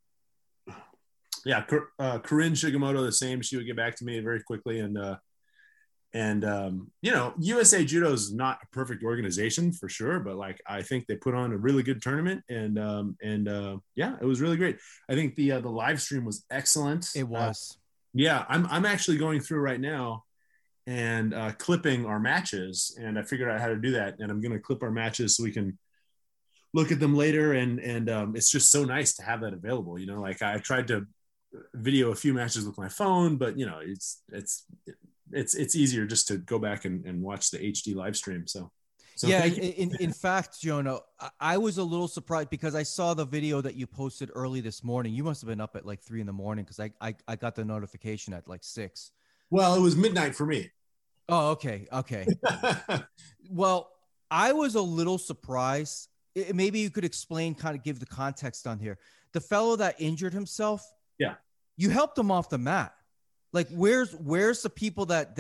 Yeah. Corinne Shigemoto, the same. She would get back to me very quickly. And USA Judo is not a perfect organization for sure, but like, I think they put on a really good tournament, and yeah, it was really great. I think the live stream was excellent. It was. Yeah. I'm actually going through right now and clipping our matches, and I figured out how to do that. And I'm going to clip our matches so we can look at them later. And it's just so nice to have that available. Like I tried to video a few matches with my phone, but it's easier just to go back and watch the HD live stream. So yeah, in fact, Jonah, I was a little surprised because I saw the video that you posted early this morning. You must have been up at like 3 a.m. because I got the notification at like 6. Well, it was midnight for me. Oh, okay. Well, I was a little surprised. Maybe you could explain, kind of give the context on here. The fellow that injured himself. Yeah. You helped him off the mat. Like, where's the people that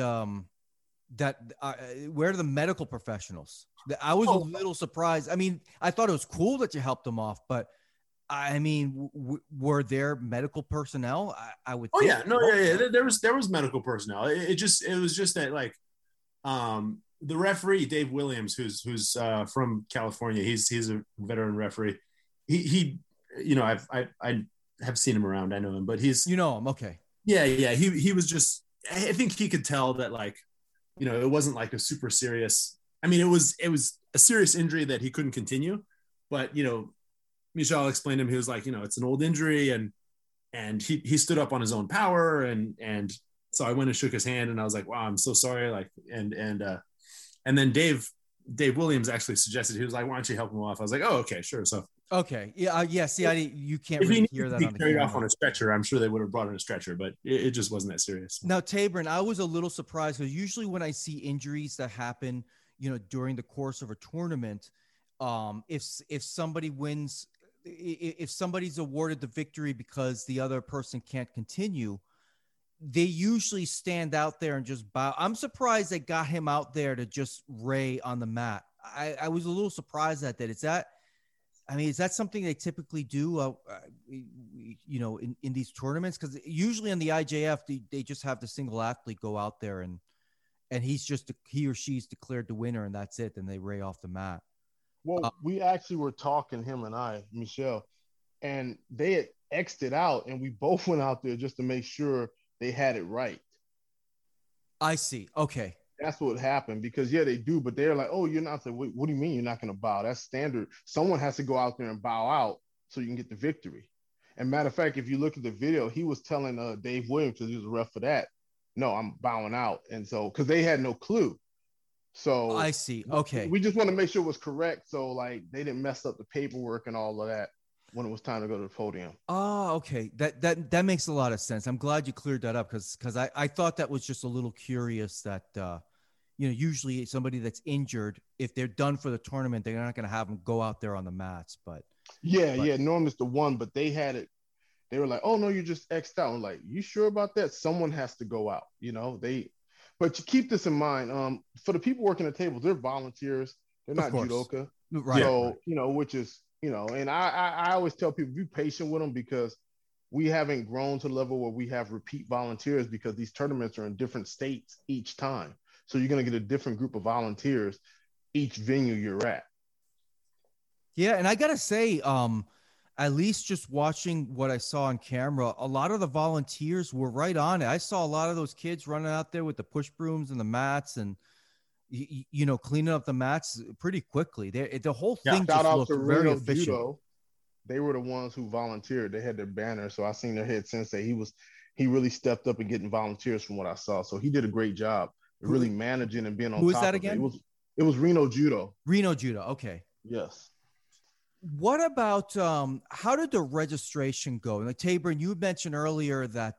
where are the medical professionals? I was a little surprised. I mean, I thought it was cool that you helped them off, but I mean, were there medical personnel? I would. Oh yeah, no, yeah. There was medical personnel. It was just that like, the referee Dave Williams, who's from California. He's a veteran referee. He I have seen him around. I know him, but he's him. Okay. Yeah. He was just. I think he could tell that like, it wasn't like a super serious. I mean, it was a serious injury that he couldn't continue, but Michel explained to him, he was like, it's an old injury, and he stood up on his own power, and so I went and shook his hand, and I was like, wow, I'm so sorry, like, and then Dave Williams actually suggested, he was like, why don't you help him off? I was like, oh, okay, sure. So okay, yeah. See, you can't really hear that on the carried off on a stretcher. I'm sure they would have brought in a stretcher, but it just wasn't that serious. Now, Tabron, I was a little surprised because usually when I see injuries that happen, during the course of a tournament, if somebody wins, if somebody's awarded the victory because the other person can't continue, they usually stand out there and just bow. I'm surprised they got him out there to just ray on the mat. I was a little surprised at that. Is that something they typically do, in these tournaments? Because usually in the IJF, they just have the single athlete go out there and he or she's declared the winner, and that's it. Then they ray off the mat. Well, we actually were talking, him and I, Michelle, and they had X'd it out, and we both went out there just to make sure they had it right. I see. Okay. That's what happened, because yeah, they do, but they're like, oh, you're not. What do you mean you're not going to bow? That's standard. Someone has to go out there and bow out so you can get the victory. And matter of fact, if you look at the video, he was telling Dave Williams, because he was a ref for that, no, I'm bowing out. And so, because they had no clue. So I see. Okay. We just want to make sure it was correct. So like they didn't mess up the paperwork and all of that when it was time to go to the podium. Oh, okay. That makes a lot of sense. I'm glad you cleared that up, because I thought that was just a little curious that, usually somebody that's injured, if they're done for the tournament, they're not going to have them go out there on the mats. But Norm is the one, but they had it. They were like, oh no, you just X'd out. I'm like, you sure about that? Someone has to go out, but you keep this in mind. For the people working the tables, they're volunteers. They're not judoka. Right. So, which is, and I always tell people, be patient with them, because we haven't grown to the level where we have repeat volunteers, because these tournaments are in different states each time. So you're going to get a different group of volunteers each venue you're at. Yeah. And I got to say, at least just watching what I saw on camera, a lot of the volunteers were right on it. I saw a lot of those kids running out there with the push brooms and the mats and, cleaning up the mats pretty quickly. The whole thing just looked very efficient. Judo. They were the ones who volunteered. They had their banner. So I seen their head sensei. He really stepped up and getting volunteers from what I saw. So he did a great job really managing and being on top of it. Who was that again? It was Reno Judo. Reno Judo. Okay. Yes. What about how did the registration go? Like Tabor, you mentioned earlier that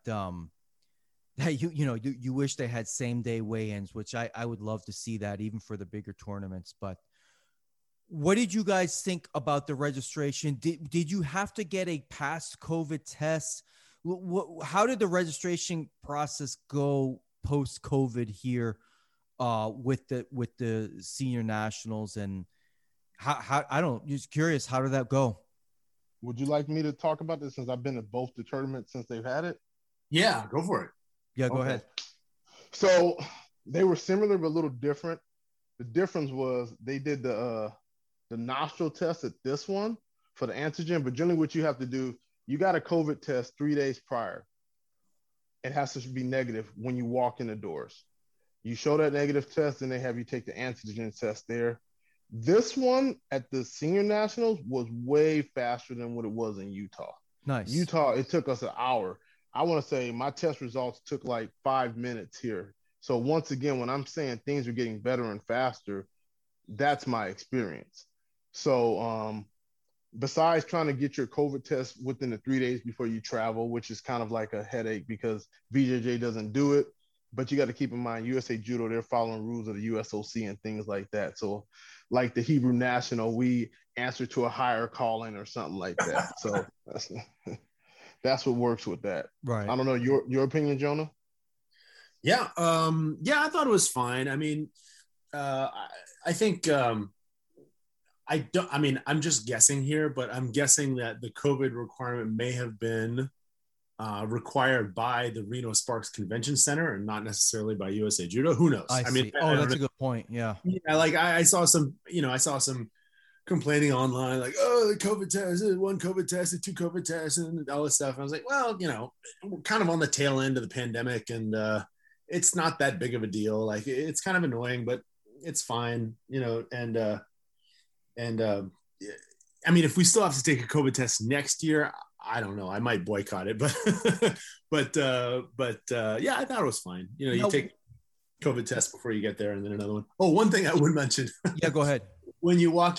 that you wish they had same day weigh-ins, which I would love to see that even for the bigger tournaments. But what did you guys think about the registration? Did you have to get a past COVID test? How did the registration process go post COVID here with the senior nationals, and how just curious, how did that go? Would you like me to talk about this, since I've been to both the tournaments since they've had it? Yeah, go for it. Yeah, go ahead. So they were similar but a little different. The difference was they did the nostril test at this one for the antigen, but generally what you have to do, you got a COVID test 3 days prior. It has to be negative when you walk in the doors. You show that negative test, and they have you take the antigen test there. This one at the senior nationals was way faster than what it was in Utah. Nice. Utah, it took us an hour. I want to say my test results took like 5 minutes here. So once again, when I'm saying things are getting better and faster, that's my experience. So besides trying to get your COVID test within the 3 days before you travel, which is kind of like a headache because BJJ doesn't do it, but you got to keep in mind USA Judo, they're following rules of the USOC and things like that. So like the Hebrew National, we answer to a higher calling or something like that. So that's what works with that. Right. I don't know your opinion, Jonah. Yeah. I thought it was fine. I mean, I think, I'm just guessing here, but I'm guessing that the COVID requirement may have been required by the Reno Sparks Convention Center and not necessarily by USA Judo. Who knows? I mean, that's a good point. Yeah. Yeah. Like I saw some complaining online, like, oh, the COVID test, one COVID test, two COVID tests, and all this stuff. And I was like, well, we're kind of on the tail end of the pandemic, and it's not that big of a deal. Like, it's kind of annoying, but it's fine, I mean, if we still have to take a COVID test next year, I don't know. I might boycott it, but yeah, I thought it was fine. You take COVID test before you get there, and then another one. Oh, one thing I would mention. Yeah, go ahead. When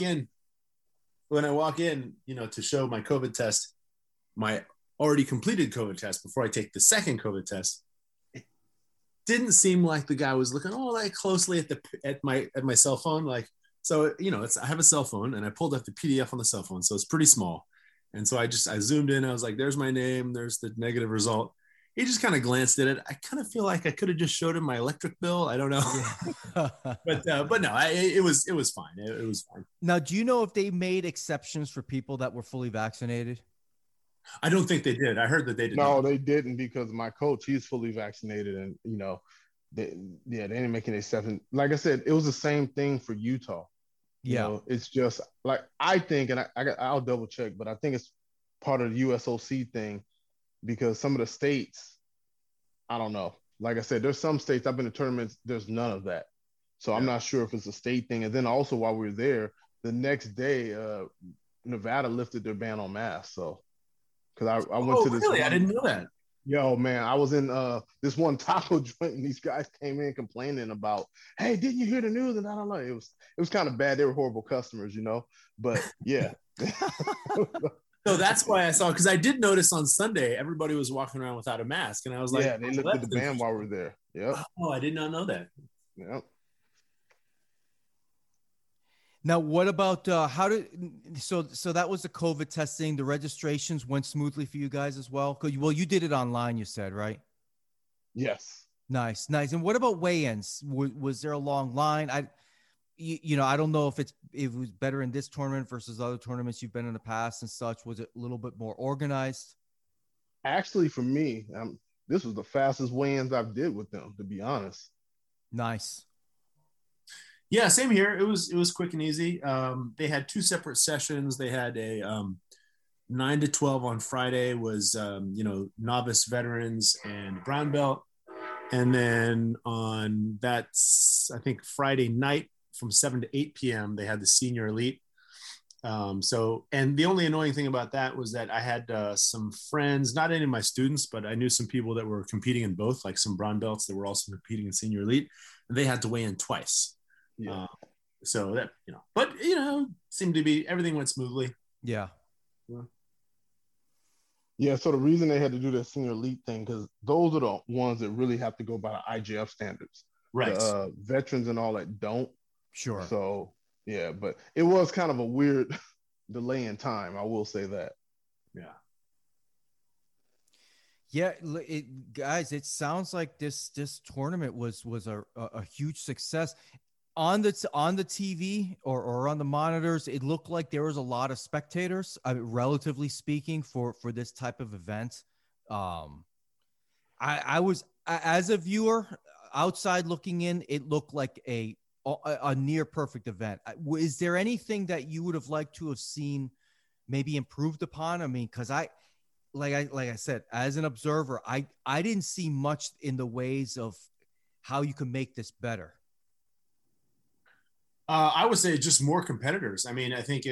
I walk in, to show my COVID test, my already completed COVID test before I take the second COVID test, it didn't seem like the guy was looking all that closely at my cell phone. Like, so, I have a cell phone, and I pulled up the PDF on the cell phone, so it's pretty small. And so I zoomed in. I was like, there's my name. There's the negative result. He just kind of glanced at it. I kind of feel like I could have just showed him my electric bill. I don't know. Yeah. but no, it was fine. It was fine. Now, do you know if they made exceptions for people that were fully vaccinated? I don't think they did. I heard that they did. No, they didn't, because my coach, he's fully vaccinated, and they didn't make any exception. Like I said, it was the same thing for Utah. You know, it's just like I think, and I'll double check, but I think it's part of the USOC thing because some of the states, I don't know. Like I said, there's some states I've been to tournaments, there's none of that. So I'm not sure if it's a state thing. And then also while we were there, the next day, Nevada lifted their ban on masks. So because I went to this. Really? I didn't know that. Yo, man, I was in this one taco joint and these guys came in complaining about, hey, didn't you hear the news? And I don't know. It was kind of bad. They were horrible customers, you know. But yeah. So that's why I saw, because I did notice on Sunday everybody was walking around without a mask, and I was like, yeah, they lifted the ban while we were there. Yep. Oh, I did not know that. Yep. Now, what about so that was the COVID testing. The registrations went smoothly for you guys as well. Well, you did it online, you said, right? Yes. Nice. And what about weigh-ins? Was there a long line? I don't know if it was better in this tournament versus other tournaments you've been in the past and such. Was it a little bit more organized? Actually, for me, this was the fastest weigh-ins I've did with them, to be honest. Nice. Yeah, same here. It was quick and easy. They had 2 separate sessions. They had a 9 to 12 on Friday was novice, veterans, and brown belt, and then on that's I think Friday night from 7 to 8 p.m. they had the senior elite. And the only annoying thing about that was that I had some friends, not any of my students, but I knew some people that were competing in both, like some brown belts that were also competing in senior elite, and they had to weigh in twice. Yeah. So that, but seemed to be, everything went smoothly. Yeah. Yeah. So the reason they had to do that senior elite thing, because those are the ones that really have to go by the IGF standards. Right. The veterans and all that don't. Sure. So yeah, but it was kind of a weird delay in time. I will say that. Yeah. Yeah, guys, it sounds like this tournament was a huge success. On the TV or on the monitors, it looked like there was a lot of spectators, relatively speaking, for this type of event. I was, as a viewer outside looking in, it looked like a near perfect event. Is there anything that you would have liked to have seen maybe improved upon? I mean, because like I said, as an observer, I didn't see much in the ways of how you can make this better. I would say just more competitors. I mean, I think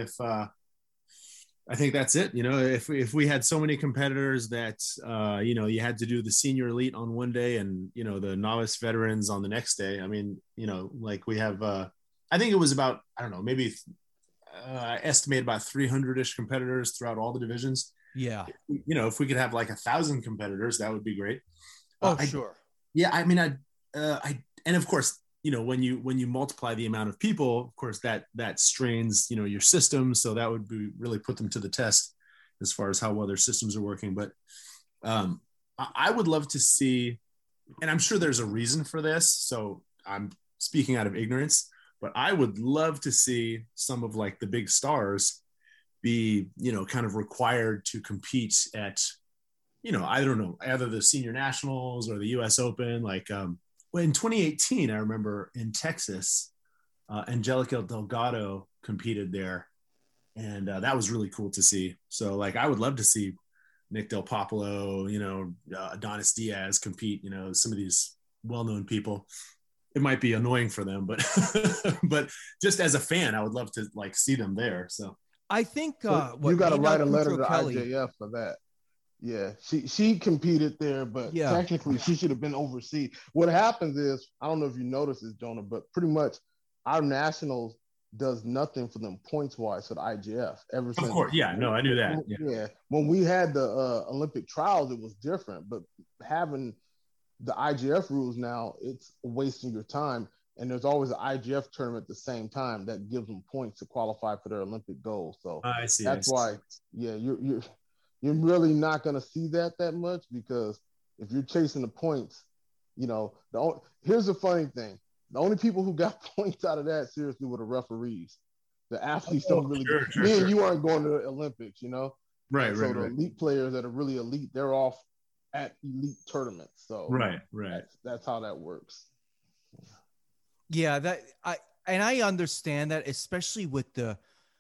I think that's it. If we had so many competitors that you had to do the senior elite on one day and the novice veterans on the next day. I mean, like we have. I think it was about, I don't know, maybe I estimate about 300-ish competitors throughout all the divisions. Yeah. If we could have like 1,000 competitors, that would be great. Sure. Yeah, I mean, and of course, when you multiply the amount of people, of course, that strains, your systems. So that would be really put them to the test as far as how well their systems are working. But I would love to see, and I'm sure there's a reason for this, so I'm speaking out of ignorance, but I would love to see some of like the big stars be, kind of required to compete at, I don't know, either the senior nationals or the US Open. Like, well, in 2018, I remember in Texas, Angelica Delgado competed there, and that was really cool to see. So, like, I would love to see Nick Del Popolo, Adonis Diaz compete. Some of these well-known people. It might be annoying for them, but but just as a fan, I would love to like see them there. So I think you got to write a letter to IJF for that. Yeah, she competed there, but technically she should have been overseas. What happens is, I don't know if you noticed this, Jonah, but pretty much our nationals does nothing for them points-wise for the IGF. Ever since, of course, I knew that. Yeah, when we had the Olympic trials, it was different, but having the IGF rules now, it's wasting your time. And there's always an IGF tournament at the same time that gives them points to qualify for their Olympic goals. So I see. That's why, you're really not going to see that much, because if you're chasing the points, here's the funny thing. The only people who got points out of that seriously were the referees. The athletes don't really. You aren't going to the Olympics, Right. So the elite players that are really elite, they're off at elite tournaments. So right. That's how that works. Yeah, I understand that, especially with the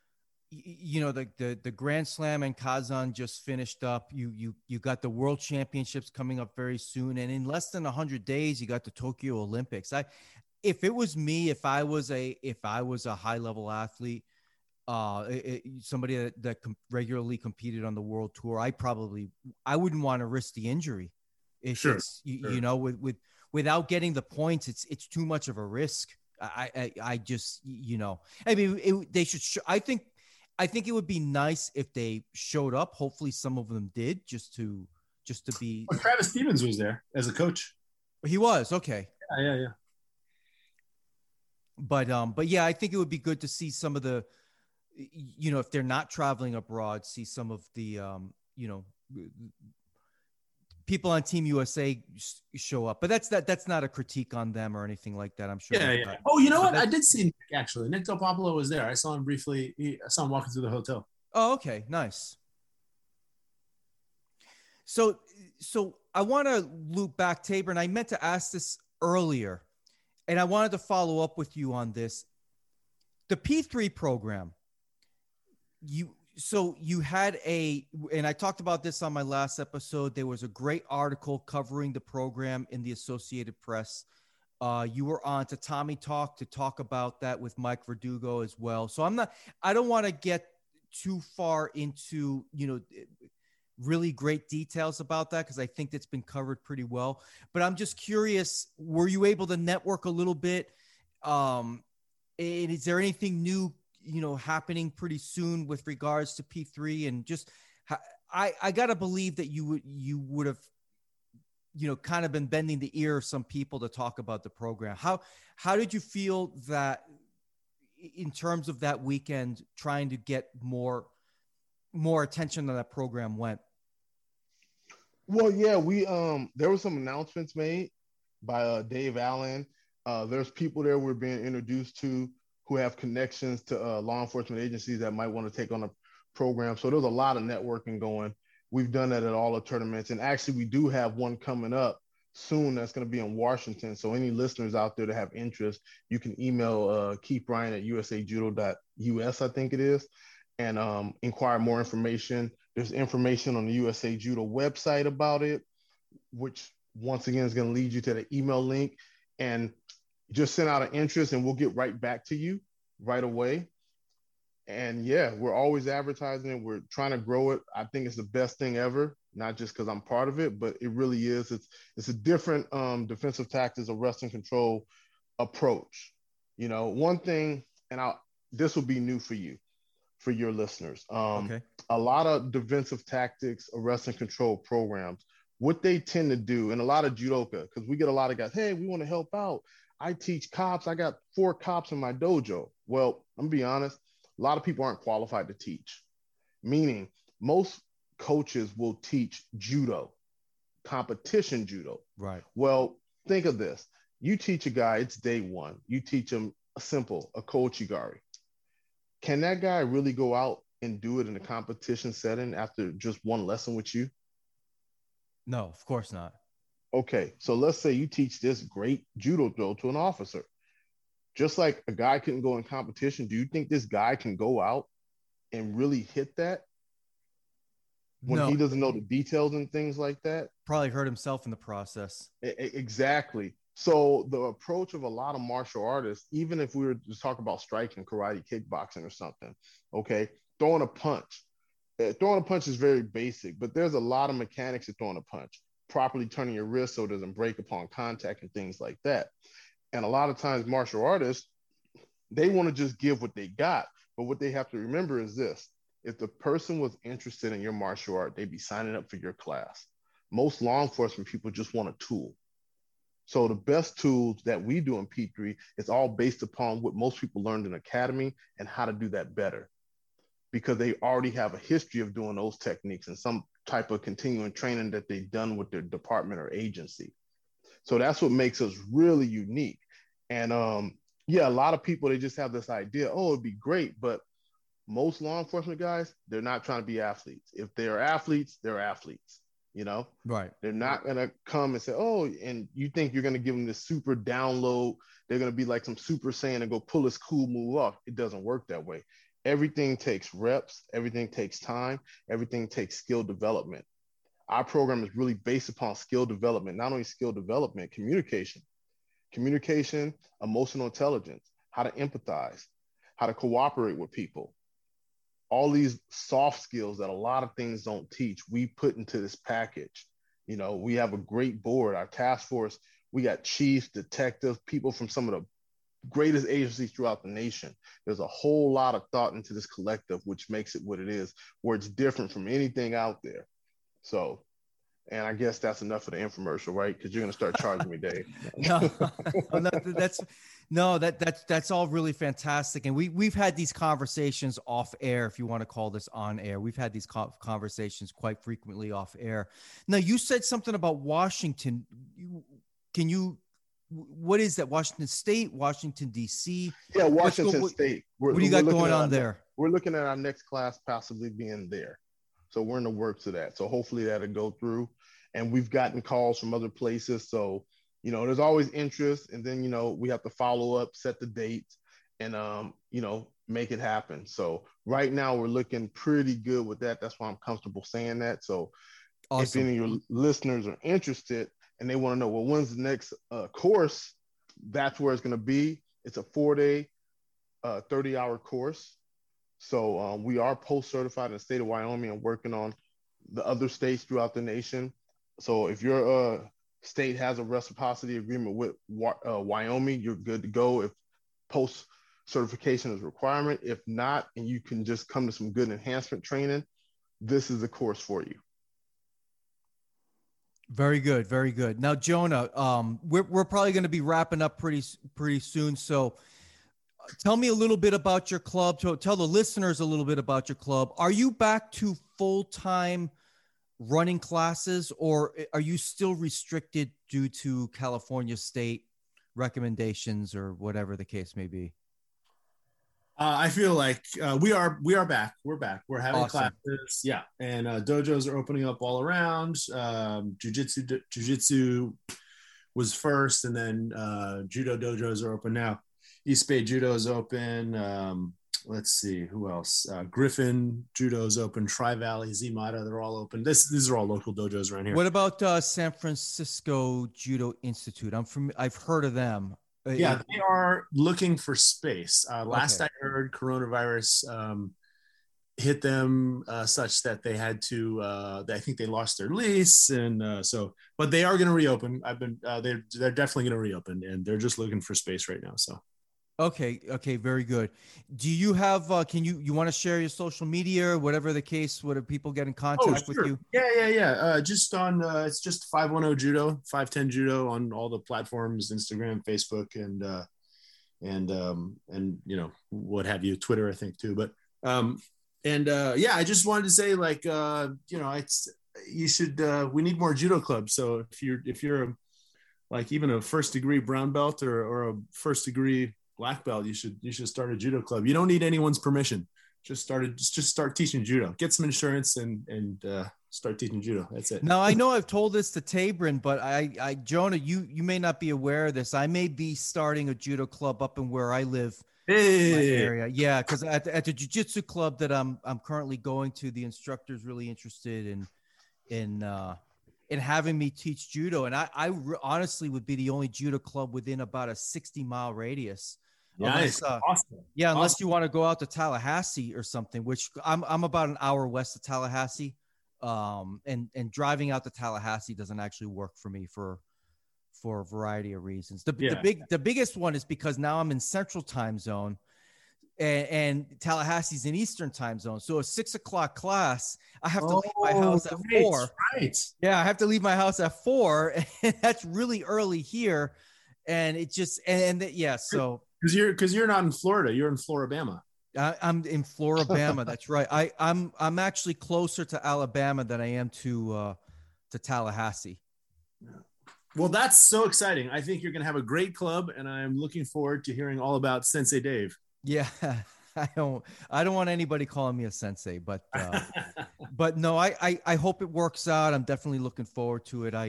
Grand Slam and Kazan just finished up. You got the World Championships coming up very soon, and in less than 100 days, you got the Tokyo Olympics. If it was me, if I was a high level athlete, somebody that regularly competed on the world tour, I wouldn't want to risk the injury. You know, without getting the points, it's too much of a risk. I just, you know, I mean, they should. I think it would be nice if they showed up. Hopefully, some of them did, just to be. Well, Travis Stevens was there as a coach. He was okay. Yeah. But yeah, I think it would be good to see some of the, you know, if they're not traveling abroad, see some of the, you know, people on Team USA show up. But that's not a critique on them or anything like that. I'm sure. Yeah. Oh, you know what? I did see Nick, actually. Nick Del Popolo was there. I saw him briefly. I saw him walking through the hotel. Oh, okay. Nice. So I want to loop back, Tabor, and I meant to ask this earlier, and I wanted to follow up with you on this. The P3 program, you had and I talked about this on my last episode. There was a great article covering the program in the Associated Press. You were on to Tommy Talk to talk about that with Mike Verdugo as well. So I don't want to get too far into, you know, really great details about that, because I think that's been covered pretty well. But I'm just curious, were you able to network a little bit? And is there anything new, you know, happening pretty soon with regards to P3? And just, I got to believe that you would have, you know, kind of been bending the ear of some people to talk about the program. How did you feel that in terms of that weekend, trying to get more attention to that program went? Well, yeah, we there were some announcements made by Dave Allen. There's people there we're being introduced to who have connections to law enforcement agencies that might want to take on a program. So there's a lot of networking going. We've done that at all the tournaments, and actually we do have one coming up soon that's going to be in Washington. So any listeners out there that have interest, you can email Keith Bryan at usajudo.us, I think it is, and inquire more information. There's information on the USA Judo website about it, which once again is going to lead you to the email link, and just send out an interest and we'll get right back to you right away. And yeah, we're always advertising it. We're trying to grow it. I think it's the best thing ever, not just because I'm part of it, but it really is. It's a different defensive tactics, arrest and control approach. You know, one thing, and this will be new for you, for your listeners. Okay. A lot of defensive tactics, arrest and control programs, what they tend to do, and a lot of judoka, because we get a lot of guys, hey, we want to help out. I teach cops. I got 4 cops in my dojo. Well, I'm gonna be honest. A lot of people aren't qualified to teach, meaning most coaches will teach judo, competition judo. Right. Well, think of this. You teach a guy, it's day one. You teach him a kochigari. Can that guy really go out and do it in a competition setting after just one lesson with you? No, of course not. Okay, so let's say you teach this great judo drill to an officer. Just like a guy couldn't go in competition, do you think this guy can go out and really hit that when he doesn't know the details and things like that? Probably hurt himself in the process. Exactly. So the approach of a lot of martial artists, even if we were to talk about striking, karate, kickboxing or something, okay, throwing a punch. Throwing a punch is very basic, but there's a lot of mechanics to throwing a punch. Properly turning your wrist so it doesn't break upon contact and things like that. And a lot of times martial artists, they want to just give what they got. But what they have to remember is this. If the person was interested in your martial art, they'd be signing up for your class. Most law enforcement people just want a tool. So the best tools that we do in P3 is all based upon what most people learned in academy and how to do that better, because they already have a history of doing those techniques and some type of continuing training that they've done with their department or agency. So that's what makes us really unique. And yeah, a lot of people, they just have this idea, oh, it'd be great. But most law enforcement guys, they're not trying to be athletes. If they're athletes, they're athletes. You know, Right. they're not going to come and say, oh, and you think you're going to give them this super download. They're going to be like some super saiyan and go pull this cool move off. It doesn't work that way. Everything takes reps. Everything takes time. Everything takes skill development. Our program is really based upon skill development, not only skill development, communication, emotional intelligence, how to empathize, how to cooperate with people. All these soft skills that a lot of things don't teach, we put into this package. You know, we have a great board, our task force. We got chiefs, detectives, people from some of the greatest agencies throughout the nation. There's a whole lot of thought into this collective, which makes it what it is, where it's different from anything out there. So, and I guess that's enough for the infomercial, right? Because you're going to start charging me, Dave. That's all really fantastic. And we've had these conversations off air, if you want to call this on air. We've had these conversations quite frequently off air. Now, you said something about Washington. What is that? Washington State, Washington, D.C.? Yeah, Washington State. What do you got going on there? We're looking at our next class possibly being there. So we're in the works of that. So hopefully that'll go through. And we've gotten calls from other places. So, you know, there's always interest. And then, you know, we have to follow up, set the dates, and, you know, make it happen. So right now we're looking pretty good with that. That's why I'm comfortable saying that. So awesome. If any of your listeners are interested and they want to know, well, when's the next course? That's where it's going to be. It's a 4-day, 30-hour course. So we are post-certified in the state of Wyoming and working on the other states throughout the nation. So if your state has a reciprocity agreement with Wyoming, you're good to go if post-certification is a requirement. If not, and you can just come to some good enhancement training, this is the course for you. Very good. Very good. Now, Jonah, we're probably going to be wrapping up pretty soon. So tell me a little bit about your club. Tell the listeners a little bit about your club. Are you back to full-time running classes, or are you still restricted due to California state recommendations or whatever the case may be? I feel like we are back. We're back. We're having awesome. classes. Yeah. And dojos are opening up all around. Jiu-jitsu was first, and then judo dojos are open now. East Bay Judo is open. Let's see, who else? Griffin Judo is open. Tri-Valley, Zimata, they're all open. These are all local dojos around here. What about San Francisco Judo Institute? I've heard of them. Yeah, they are looking for space. Last I heard, coronavirus hit them such that they had to. I think they lost their lease, and but they are going to reopen. They're definitely going to reopen, and they're just looking for space right now. So. Okay. Very good. Do you have, can you want to share your social media or whatever the case, what do people get in contact with you? Yeah. Just on, it's just 510 Judo, 510 Judo on all the platforms, Instagram, Facebook, and you know, what have you, Twitter, I think too. But, yeah, I just wanted to say, like, you know, you should, we need more judo clubs. So if you're like even a first degree brown belt or a first degree black belt, you should start a judo club. You don't need anyone's permission. Just start teaching judo. Get some insurance and start teaching judo. That's it. Now, I know I've told this to Tabrin, but I Jonah, you may not be aware of this. I may be starting a judo club up in where I live. Hey. Area. Yeah, because at the jiu-jitsu club that I'm currently going to, the instructor is really interested in having me teach judo, and I honestly would be the only judo club within about a 60-mile radius. Nice. Awesome. Yeah, unless you want to go out to Tallahassee or something, which I'm about an hour west of Tallahassee, and driving out to Tallahassee doesn't actually work for me for a variety of reasons. The biggest one is because now I'm in Central Time Zone, and Tallahassee's in Eastern Time Zone. So a 6 o'clock class, I have to leave my house at 4. Right. Yeah, I have to leave my house at 4, and that's really early here. And it just so because you're not in Florida, you're in Floribama. I'm in Floribama. That's right. I'm actually closer to Alabama than I am to Tallahassee. Well, that's so exciting. I think you're going to have a great club, and I'm looking forward to hearing all about Sensei Dave. Yeah, I don't want anybody calling me a sensei, but But no, I hope it works out. I'm definitely looking forward to it.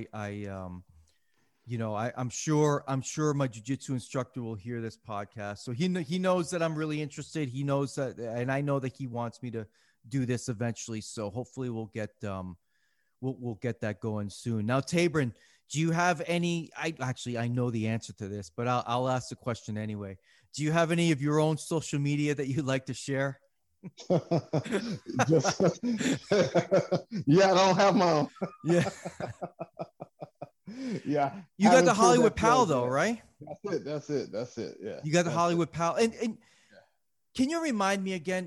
I'm sure my jiu-jitsu instructor will hear this podcast. So he knows that I'm really interested. He knows that, and I know that he wants me to do this eventually. So hopefully we'll get that going soon. Now, Tabron, do you have any? I know the answer to this, but I'll ask the question anyway. Do you have any of your own social media that you'd like to share? Just, yeah, I don't have my own. Yeah. Yeah. You got the Hollywood Pal though, right? That's it. Yeah. You got the Hollywood Pal. And can you remind me again,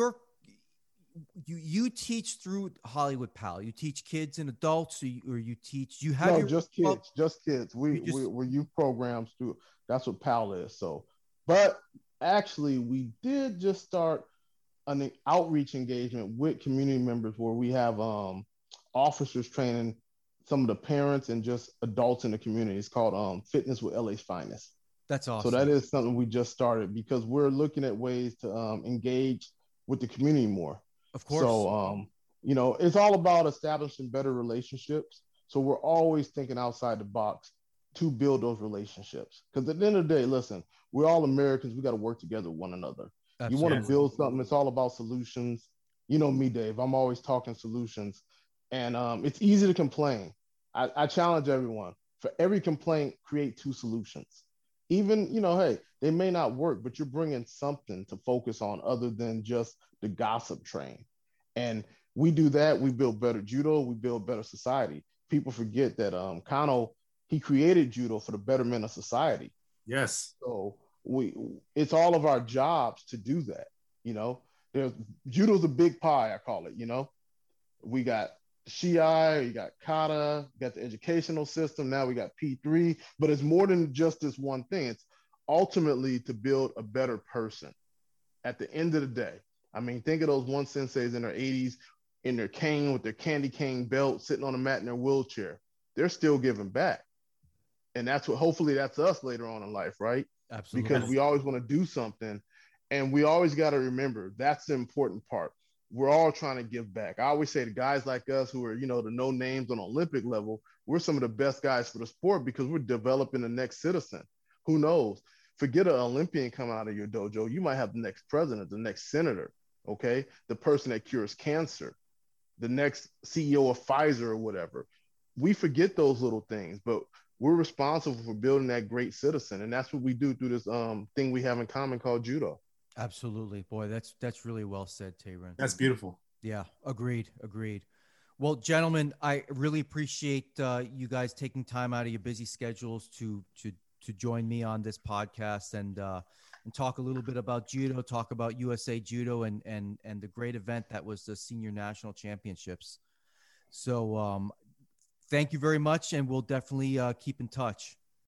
you teach through Hollywood Pal. You teach kids and adults, or you teach, you have just kids. We're youth programs through. That's what Pal is. So, but actually we did just start an outreach engagement with community members where we have officers training some of the parents and just adults in the community. It's called Fitness with LA's Finest. That's awesome. So that is something we just started because we're looking at ways to engage with the community more. Of course. So, it's all about establishing better relationships. So we're always thinking outside the box to build those relationships. Because at the end of the day, listen, we're all Americans. We got to work together with one another. Absolutely. You want to build something. It's all about solutions. You know me, Dave. I'm always talking solutions. And it's easy to complain. I challenge everyone. For every complaint, create 2 solutions. Even, hey, they may not work, but you're bringing something to focus on other than just the gossip train. And we do that. We build better judo. We build better society. People forget that Kano, he created judo for the betterment of society. Yes. So it's all of our jobs to do that. Judo's a big pie, I call it. We got Shiai, you got Kata, you got the educational system. Now we got P3, but it's more than just this one thing. It's ultimately to build a better person at the end of the day. I mean, think of those one senseis in their 80s in their cane with their candy cane belt, sitting on a mat in their wheelchair. They're still giving back. And hopefully that's us later on in life, right? Absolutely. Because we always want to do something. And we always got to remember that's the important part. We're all trying to give back. I always say to guys like us who are, the no names on Olympic level, we're some of the best guys for the sport because we're developing the next citizen. Who knows? Forget an Olympian coming out of your dojo. You might have the next president, the next senator, okay? The person that cures cancer, the next CEO of Pfizer or whatever. We forget those little things, but we're responsible for building that great citizen. And that's what we do through this thing we have in common called judo. Absolutely. Boy, that's really well said, Tabron. That's beautiful. Yeah, agreed. Well, gentlemen, I really appreciate you guys taking time out of your busy schedules to join me on this podcast and talk a little bit about judo, talk about USA Judo and the great event that was the Senior National Championships. So thank you very much, and we'll definitely keep in touch.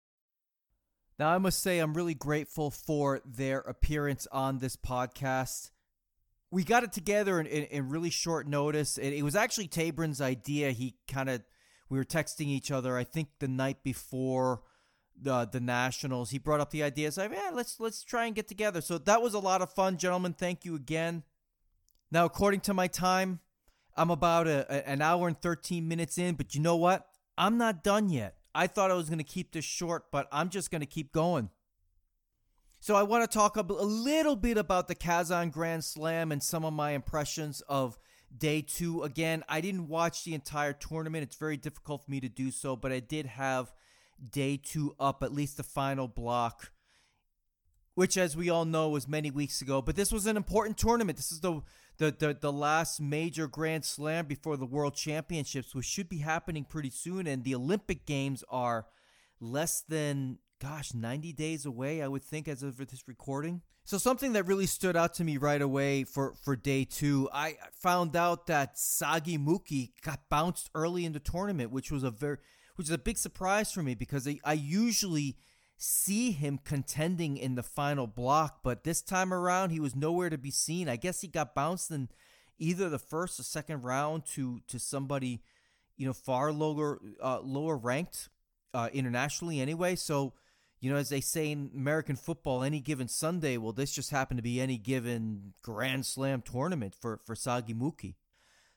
Now, I must say I'm really grateful for their appearance on this podcast. We got it together in really short notice. It was actually Tabron's idea. We were texting each other, I think the night before the Nationals. He brought up the idea. So let's try and get together. So that was a lot of fun, gentlemen. Thank you again. Now, according to my time, I'm about an hour and 13 minutes in, but you know what? I'm not done yet. I thought I was going to keep this short, but I'm just going to keep going. So I want to talk a little bit about the Kazan Grand Slam and some of my impressions of day 2. Again, I didn't watch the entire tournament. It's very difficult for me to do so, but I did have day 2 up, at least the final block, which, as we all know, was many weeks ago. But this was an important tournament. This is the last major Grand Slam before the World Championships, which should be happening pretty soon. And the Olympic Games are less than, 90 days away, I would think, as of this recording. So something that really stood out to me right away for day 2, I found out that Sagi Muki got bounced early in the tournament, which is a big surprise for me because I usually see him contending in the final block, but this time around he was nowhere to be seen. I guess he got bounced in either the first or second round to somebody, far lower ranked internationally anyway. So, as they say in American football, any given Sunday, well, this just happened to be any given Grand Slam tournament for Sagi Muki.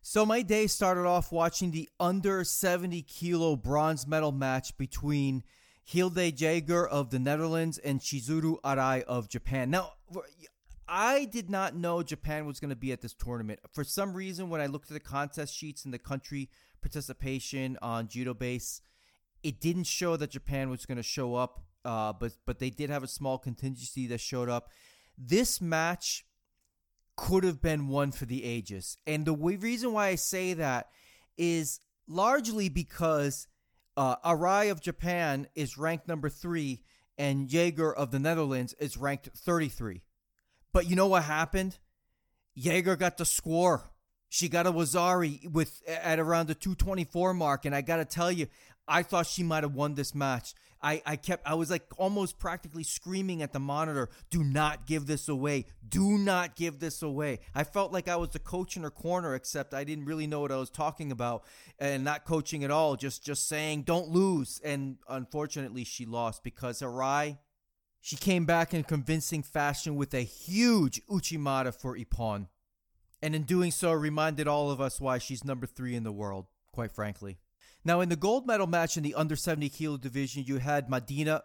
So my day started off watching the under 70 kilo bronze medal match between Hilde Jager of the Netherlands and Chizuru Arai of Japan. Now, I did not know Japan was going to be at this tournament. For some reason, when I looked at the contest sheets and the country participation on Judo Base, it didn't show that Japan was going to show up, but they did have a small contingency that showed up. This match could have been one for the ages. And the reason why I say that is largely because Arai of Japan is ranked number 3 and Jager of the Netherlands is ranked 33. But you know what happened? Jager got the score. She got a Wazari at around the 224 mark, and I got to tell you, I thought she might have won this match. I was like almost practically screaming at the monitor, do not give this away. Do not give this away. I felt like I was the coach in her corner, except I didn't really know what I was talking about and not coaching at all, just saying don't lose. And unfortunately, she lost because Arai, she came back in convincing fashion with a huge Uchimata for Ippon. And in doing so, reminded all of us why she's number 3 in the world, quite frankly. Now, in the gold medal match in the under 70 kilo division, you had Madina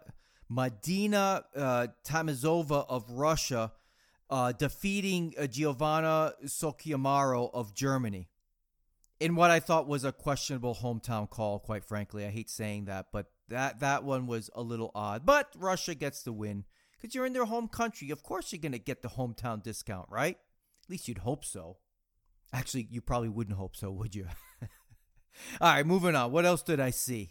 Tamizova of Russia defeating Giovanna Sochiamaro of Germany in what I thought was a questionable hometown call, quite frankly. I hate saying that, but that one was a little odd. But Russia gets the win because you're in their home country. Of course you're going to get the hometown discount, right? At least you'd hope so. Actually, you probably wouldn't hope so, would you? All right, moving on. What else did I see?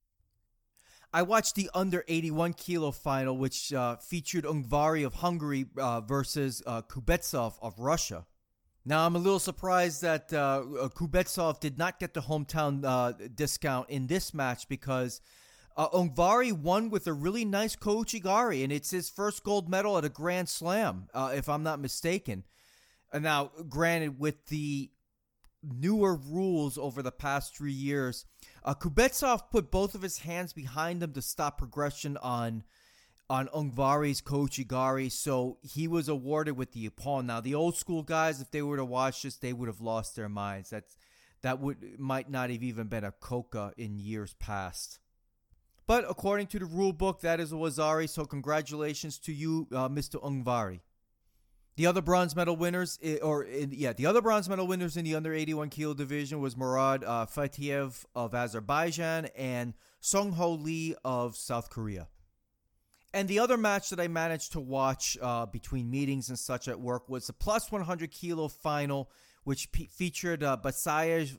I watched the under 81 kilo final, which featured Ungvari of Hungary versus Kubetsov of Russia. Now, I'm a little surprised that Kubetsov did not get the hometown discount in this match because Ungvari won with a really nice Kouchigari, and it's his first gold medal at a Grand Slam, if I'm not mistaken. Now, granted, with the newer rules over the past 3 years, Kubetsov put both of his hands behind him to stop progression on Ungvari's Kouchigari, so he was awarded with the Ippon. Now, the old school guys, if they were to watch this, they would have lost their minds. That might not have even been a Koka in years past. But according to the rule book, that is a Wazari, so congratulations to you, Mr. Ungvari. The other bronze medal winners, in the under 81 kilo division was Murad Fatiev of Azerbaijan and Sung-Ho Lee of South Korea. And the other match that I managed to watch between meetings and such at work was the plus 100 kilo final, which featured Bashayev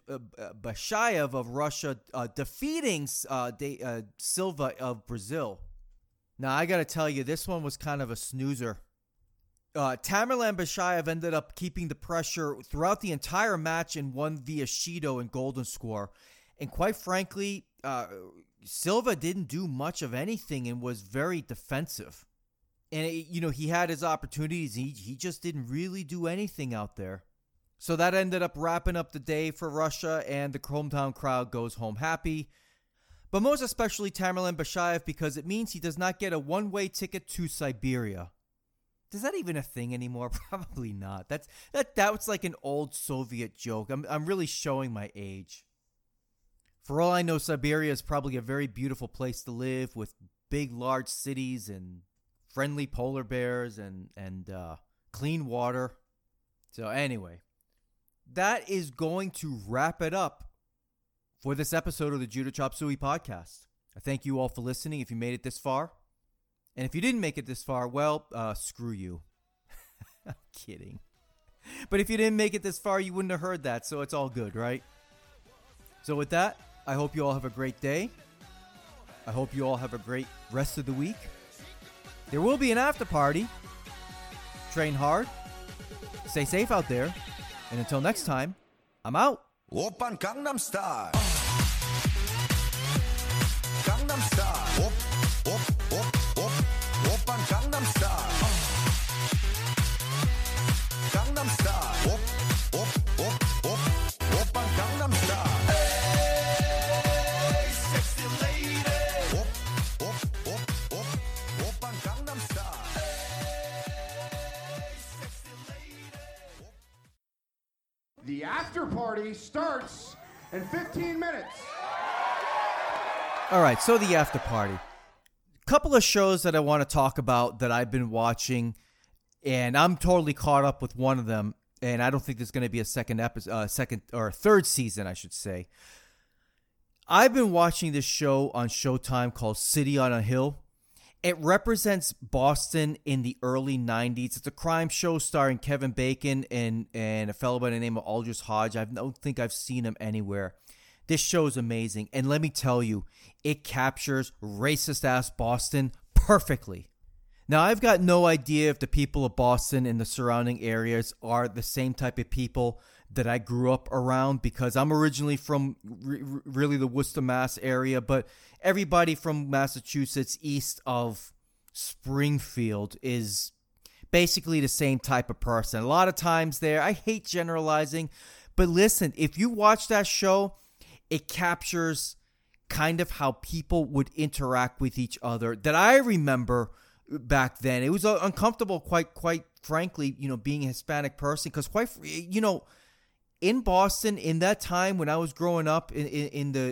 of Russia defeating Silva of Brazil. Now, I got to tell you, this one was kind of a snoozer. Tamerlan Bashayev ended up keeping the pressure throughout the entire match and won via Shido and golden score. And quite frankly, Silva didn't do much of anything and was very defensive. And, he had his opportunities. He just didn't really do anything out there. So that ended up wrapping up the day for Russia, and the hometown crowd goes home happy. But most especially Tamerlan Bashayev, because it means he does not get a one-way ticket to Siberia. Is that even a thing anymore? Probably not. That was like an old Soviet joke. I'm really showing my age. For all I know, Siberia is probably a very beautiful place to live with big, large cities and friendly polar bears and clean water. So anyway, that is going to wrap it up for this episode of the Judo Chop Suey podcast. I thank you all for listening if you made it this far. And if you didn't make it this far, well, screw you. I'm kidding. But if you didn't make it this far, you wouldn't have heard that, so it's all good, right? So with that, I hope you all have a great day. I hope you all have a great rest of the week. There will be an after party. Train hard. Stay safe out there. And until next time, I'm out. Oppan Gangnam Style. Gangnam Style. Oppan Gangnam Style. Gangnam Style. Oppan Gangnam Style. Hey, sexy lady. Oppan Gangnam Style. Hey, sexy lady. The after party starts in 15 minutes. All right, so the after party. Couple of shows that I want to talk about that I've been watching, and I'm totally caught up with one of them, and I don't think there's going to be a second or third season, I should say. I've been watching this show on Showtime called City on a Hill. It represents Boston in the early 90s. It's a crime show starring Kevin Bacon and a fellow by the name of Aldous Hodge. I don't think I've seen him anywhere. This show is amazing, and let me tell you, it captures racist-ass Boston perfectly. Now, I've got no idea if the people of Boston and the surrounding areas are the same type of people that I grew up around, because I'm originally from really the Worcester, Mass area, but everybody from Massachusetts east of Springfield is basically the same type of person. A lot of times there, I hate generalizing, but listen, if you watch that show, it captures kind of how people would interact with each other that I remember back then. It was uncomfortable, quite frankly, being a Hispanic person, because in Boston, in that time when I was growing up in the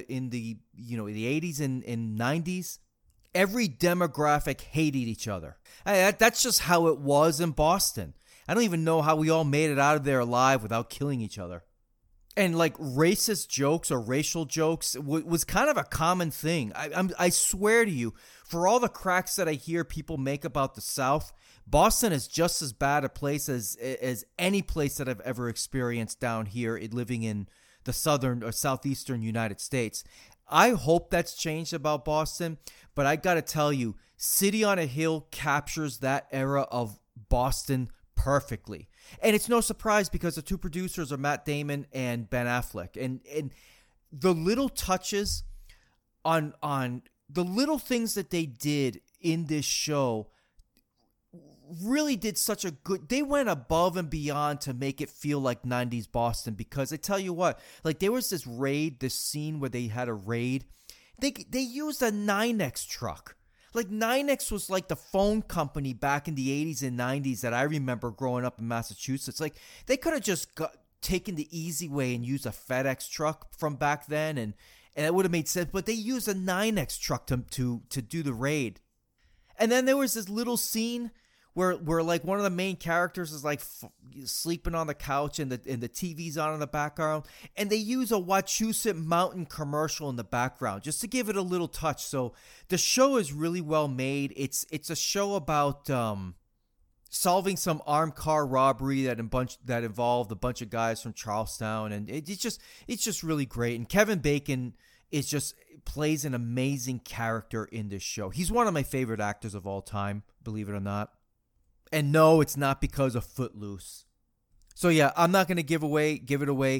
80s and 90s, every demographic hated each other. That's just how it was in Boston. I don't even know how we all made it out of there alive without killing each other. And like racist jokes or racial jokes was kind of a common thing. I swear to you, for all the cracks that I hear people make about the South, Boston is just as bad a place as any place that I've ever experienced down here living in the southern or southeastern United States. I hope that's changed about Boston, but I got to tell you, City on a Hill captures that era of Boston perfectly. And it's no surprise because the two producers are Matt Damon and Ben Affleck. And the little touches on the little things that they did in this show really did such a good, they went above and beyond to make it feel like 90s Boston, because I tell you what, like there was this scene where they had a raid. They used a 9X truck. Like 9X was like the phone company back in the 80s and 90s that I remember growing up in Massachusetts. Like they could have just taken the easy way and used a FedEx truck from back then, and it would have made sense. But they used a 9X truck to do the raid. And then there was this little scene where like one of the main characters is like sleeping on the couch and the TV's on in the background, and they use a Wachusett Mountain commercial in the background just to give it a little touch. So the show is really well made. It's a show about solving some armed car robbery that involved a bunch of guys from Charlestown, and it's just really great. And Kevin Bacon plays an amazing character in this show. He's one of my favorite actors of all time, believe it or not. And no, it's not because of Footloose. So yeah, I'm not going to give it away.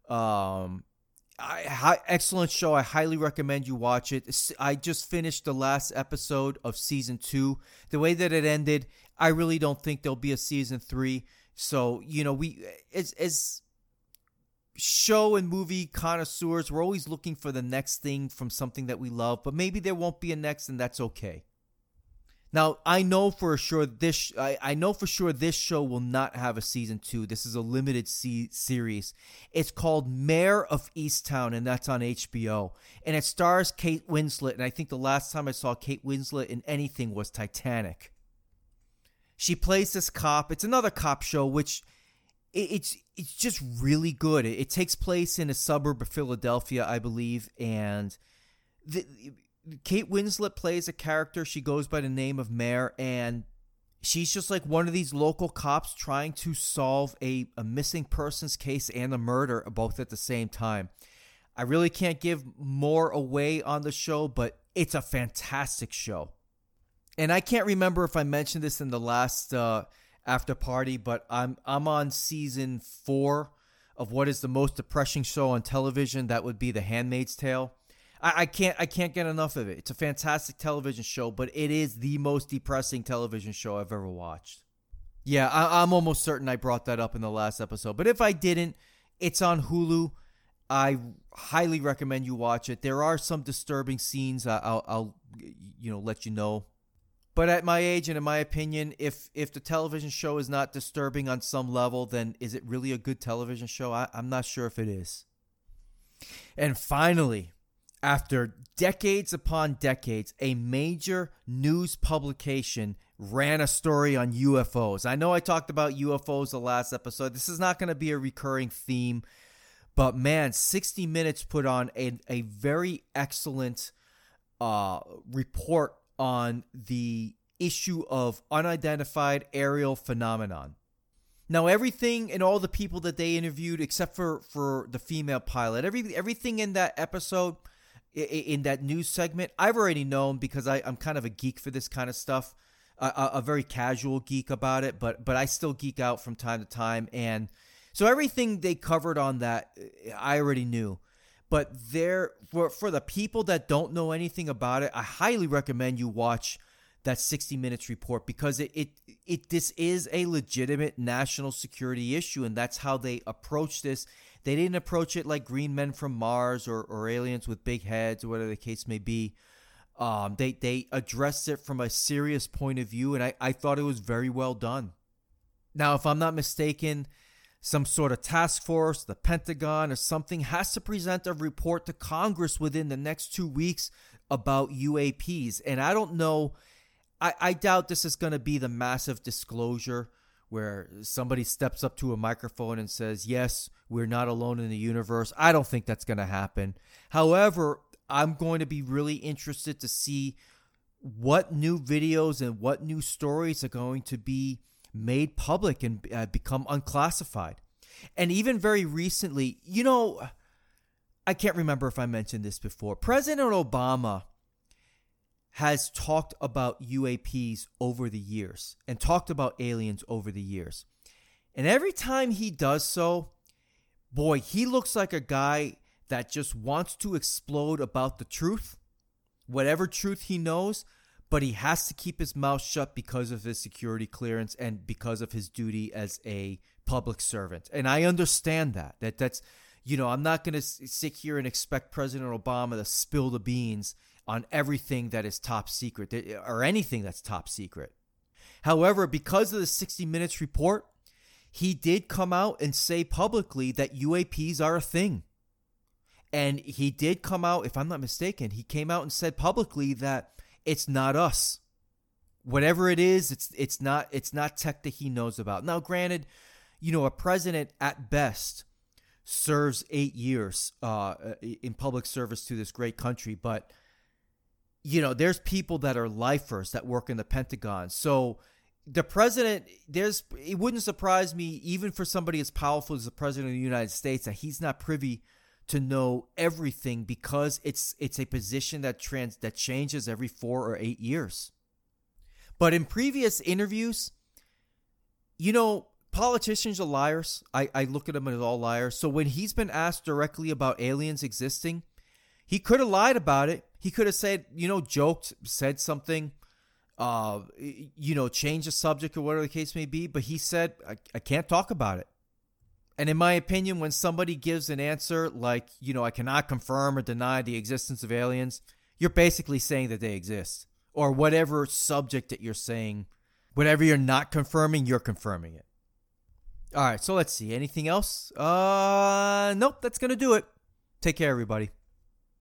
Excellent show. I highly recommend you watch it. I just finished the last episode of season 2. The way that it ended, I really don't think there'll be a season 3. So, we as show and movie connoisseurs, we're always looking for the next thing from something that we love, but maybe there won't be a next, and that's okay. Now, I know for sure this show will not have a season 2. This is a limited series. It's called Mayor of Easttown, and that's on HBO. And it stars Kate Winslet, and I think the last time I saw Kate Winslet in anything was Titanic. She plays this cop. It's another cop show, which it's just really good. It takes place in a suburb of Philadelphia, I believe, and Kate Winslet plays a character. She goes by the name of Mare, and she's just like one of these local cops trying to solve a missing persons case and a murder both at the same time. I really can't give more away on the show, but it's a fantastic show. And I can't remember if I mentioned this in the last after party, but I'm on season 4 of what is the most depressing show on television. That would be The Handmaid's Tale. I can't get enough of it. It's a fantastic television show, but it is the most depressing television show I've ever watched. Yeah, I'm almost certain I brought that up in the last episode, but if I didn't, it's on Hulu. I highly recommend you watch it. There are some disturbing scenes. I'll let you know. But at my age and in my opinion, if the television show is not disturbing on some level, then is it really a good television show? I'm not sure if it is. And finally, after decades upon decades, a major news publication ran a story on UFOs. I know I talked about UFOs the last episode. This is not going to be a recurring theme. But man, 60 Minutes put on a very excellent report on the issue of unidentified aerial phenomenon. Now, everything and all the people that they interviewed, except for the female pilot, everything in that episode, in that news segment, I've already known because I'm kind of a geek for this kind of stuff, a very casual geek about it, but I still geek out from time to time. And so everything they covered on that, I already knew. But for the people that don't know anything about it, I highly recommend you watch that 60 Minutes report because this is a legitimate national security issue, and that's how they approach this. They didn't approach it like green men from Mars or aliens with big heads or whatever the case may be. They addressed it from a serious point of view, and I thought it was very well done. Now, if I'm not mistaken, some sort of task force, the Pentagon or something has to present a report to Congress within the next 2 weeks about UAPs. And I don't know, I doubt this is going to be the massive disclosure where somebody steps up to a microphone and says, yes, we're not alone in the universe. I don't think that's going to happen. However, I'm going to be really interested to see what new videos and what new stories are going to be made public and become unclassified. And even very recently, I can't remember if I mentioned this before. President Obama has talked about UAPs over the years and talked about aliens over the years. And every time he does so, boy, he looks like a guy that just wants to explode about the truth, whatever truth he knows, but he has to keep his mouth shut because of his security clearance and because of his duty as a public servant. And I understand that's, I'm not going to sit here and expect President Obama to spill the beans on everything that is top secret or anything that's top secret. However, because of the 60 Minutes report, he did come out and say publicly that UAPs are a thing. And he did come out, if I'm not mistaken, he came out and said publicly that it's not us. Whatever it is, it's not tech that he knows about. Now, granted, a president at best serves 8 years in public service to this great country, but there's people that are lifers that work in the Pentagon. So the president, it wouldn't surprise me, even for somebody as powerful as the president of the United States, that he's not privy to know everything because it's a position that changes every 4 or 8 years. But in previous interviews, politicians are liars. I look at them as all liars. So when he's been asked directly about aliens existing, he could have lied about it. He could have said, joked, said something, changed the subject or whatever the case may be. But he said, I can't talk about it. And in my opinion, when somebody gives an answer like, I cannot confirm or deny the existence of aliens, you're basically saying that they exist. Or whatever subject that you're saying, whatever you're not confirming, you're confirming it. All right, so let's see. Anything else? Nope, that's going to do it. Take care, everybody.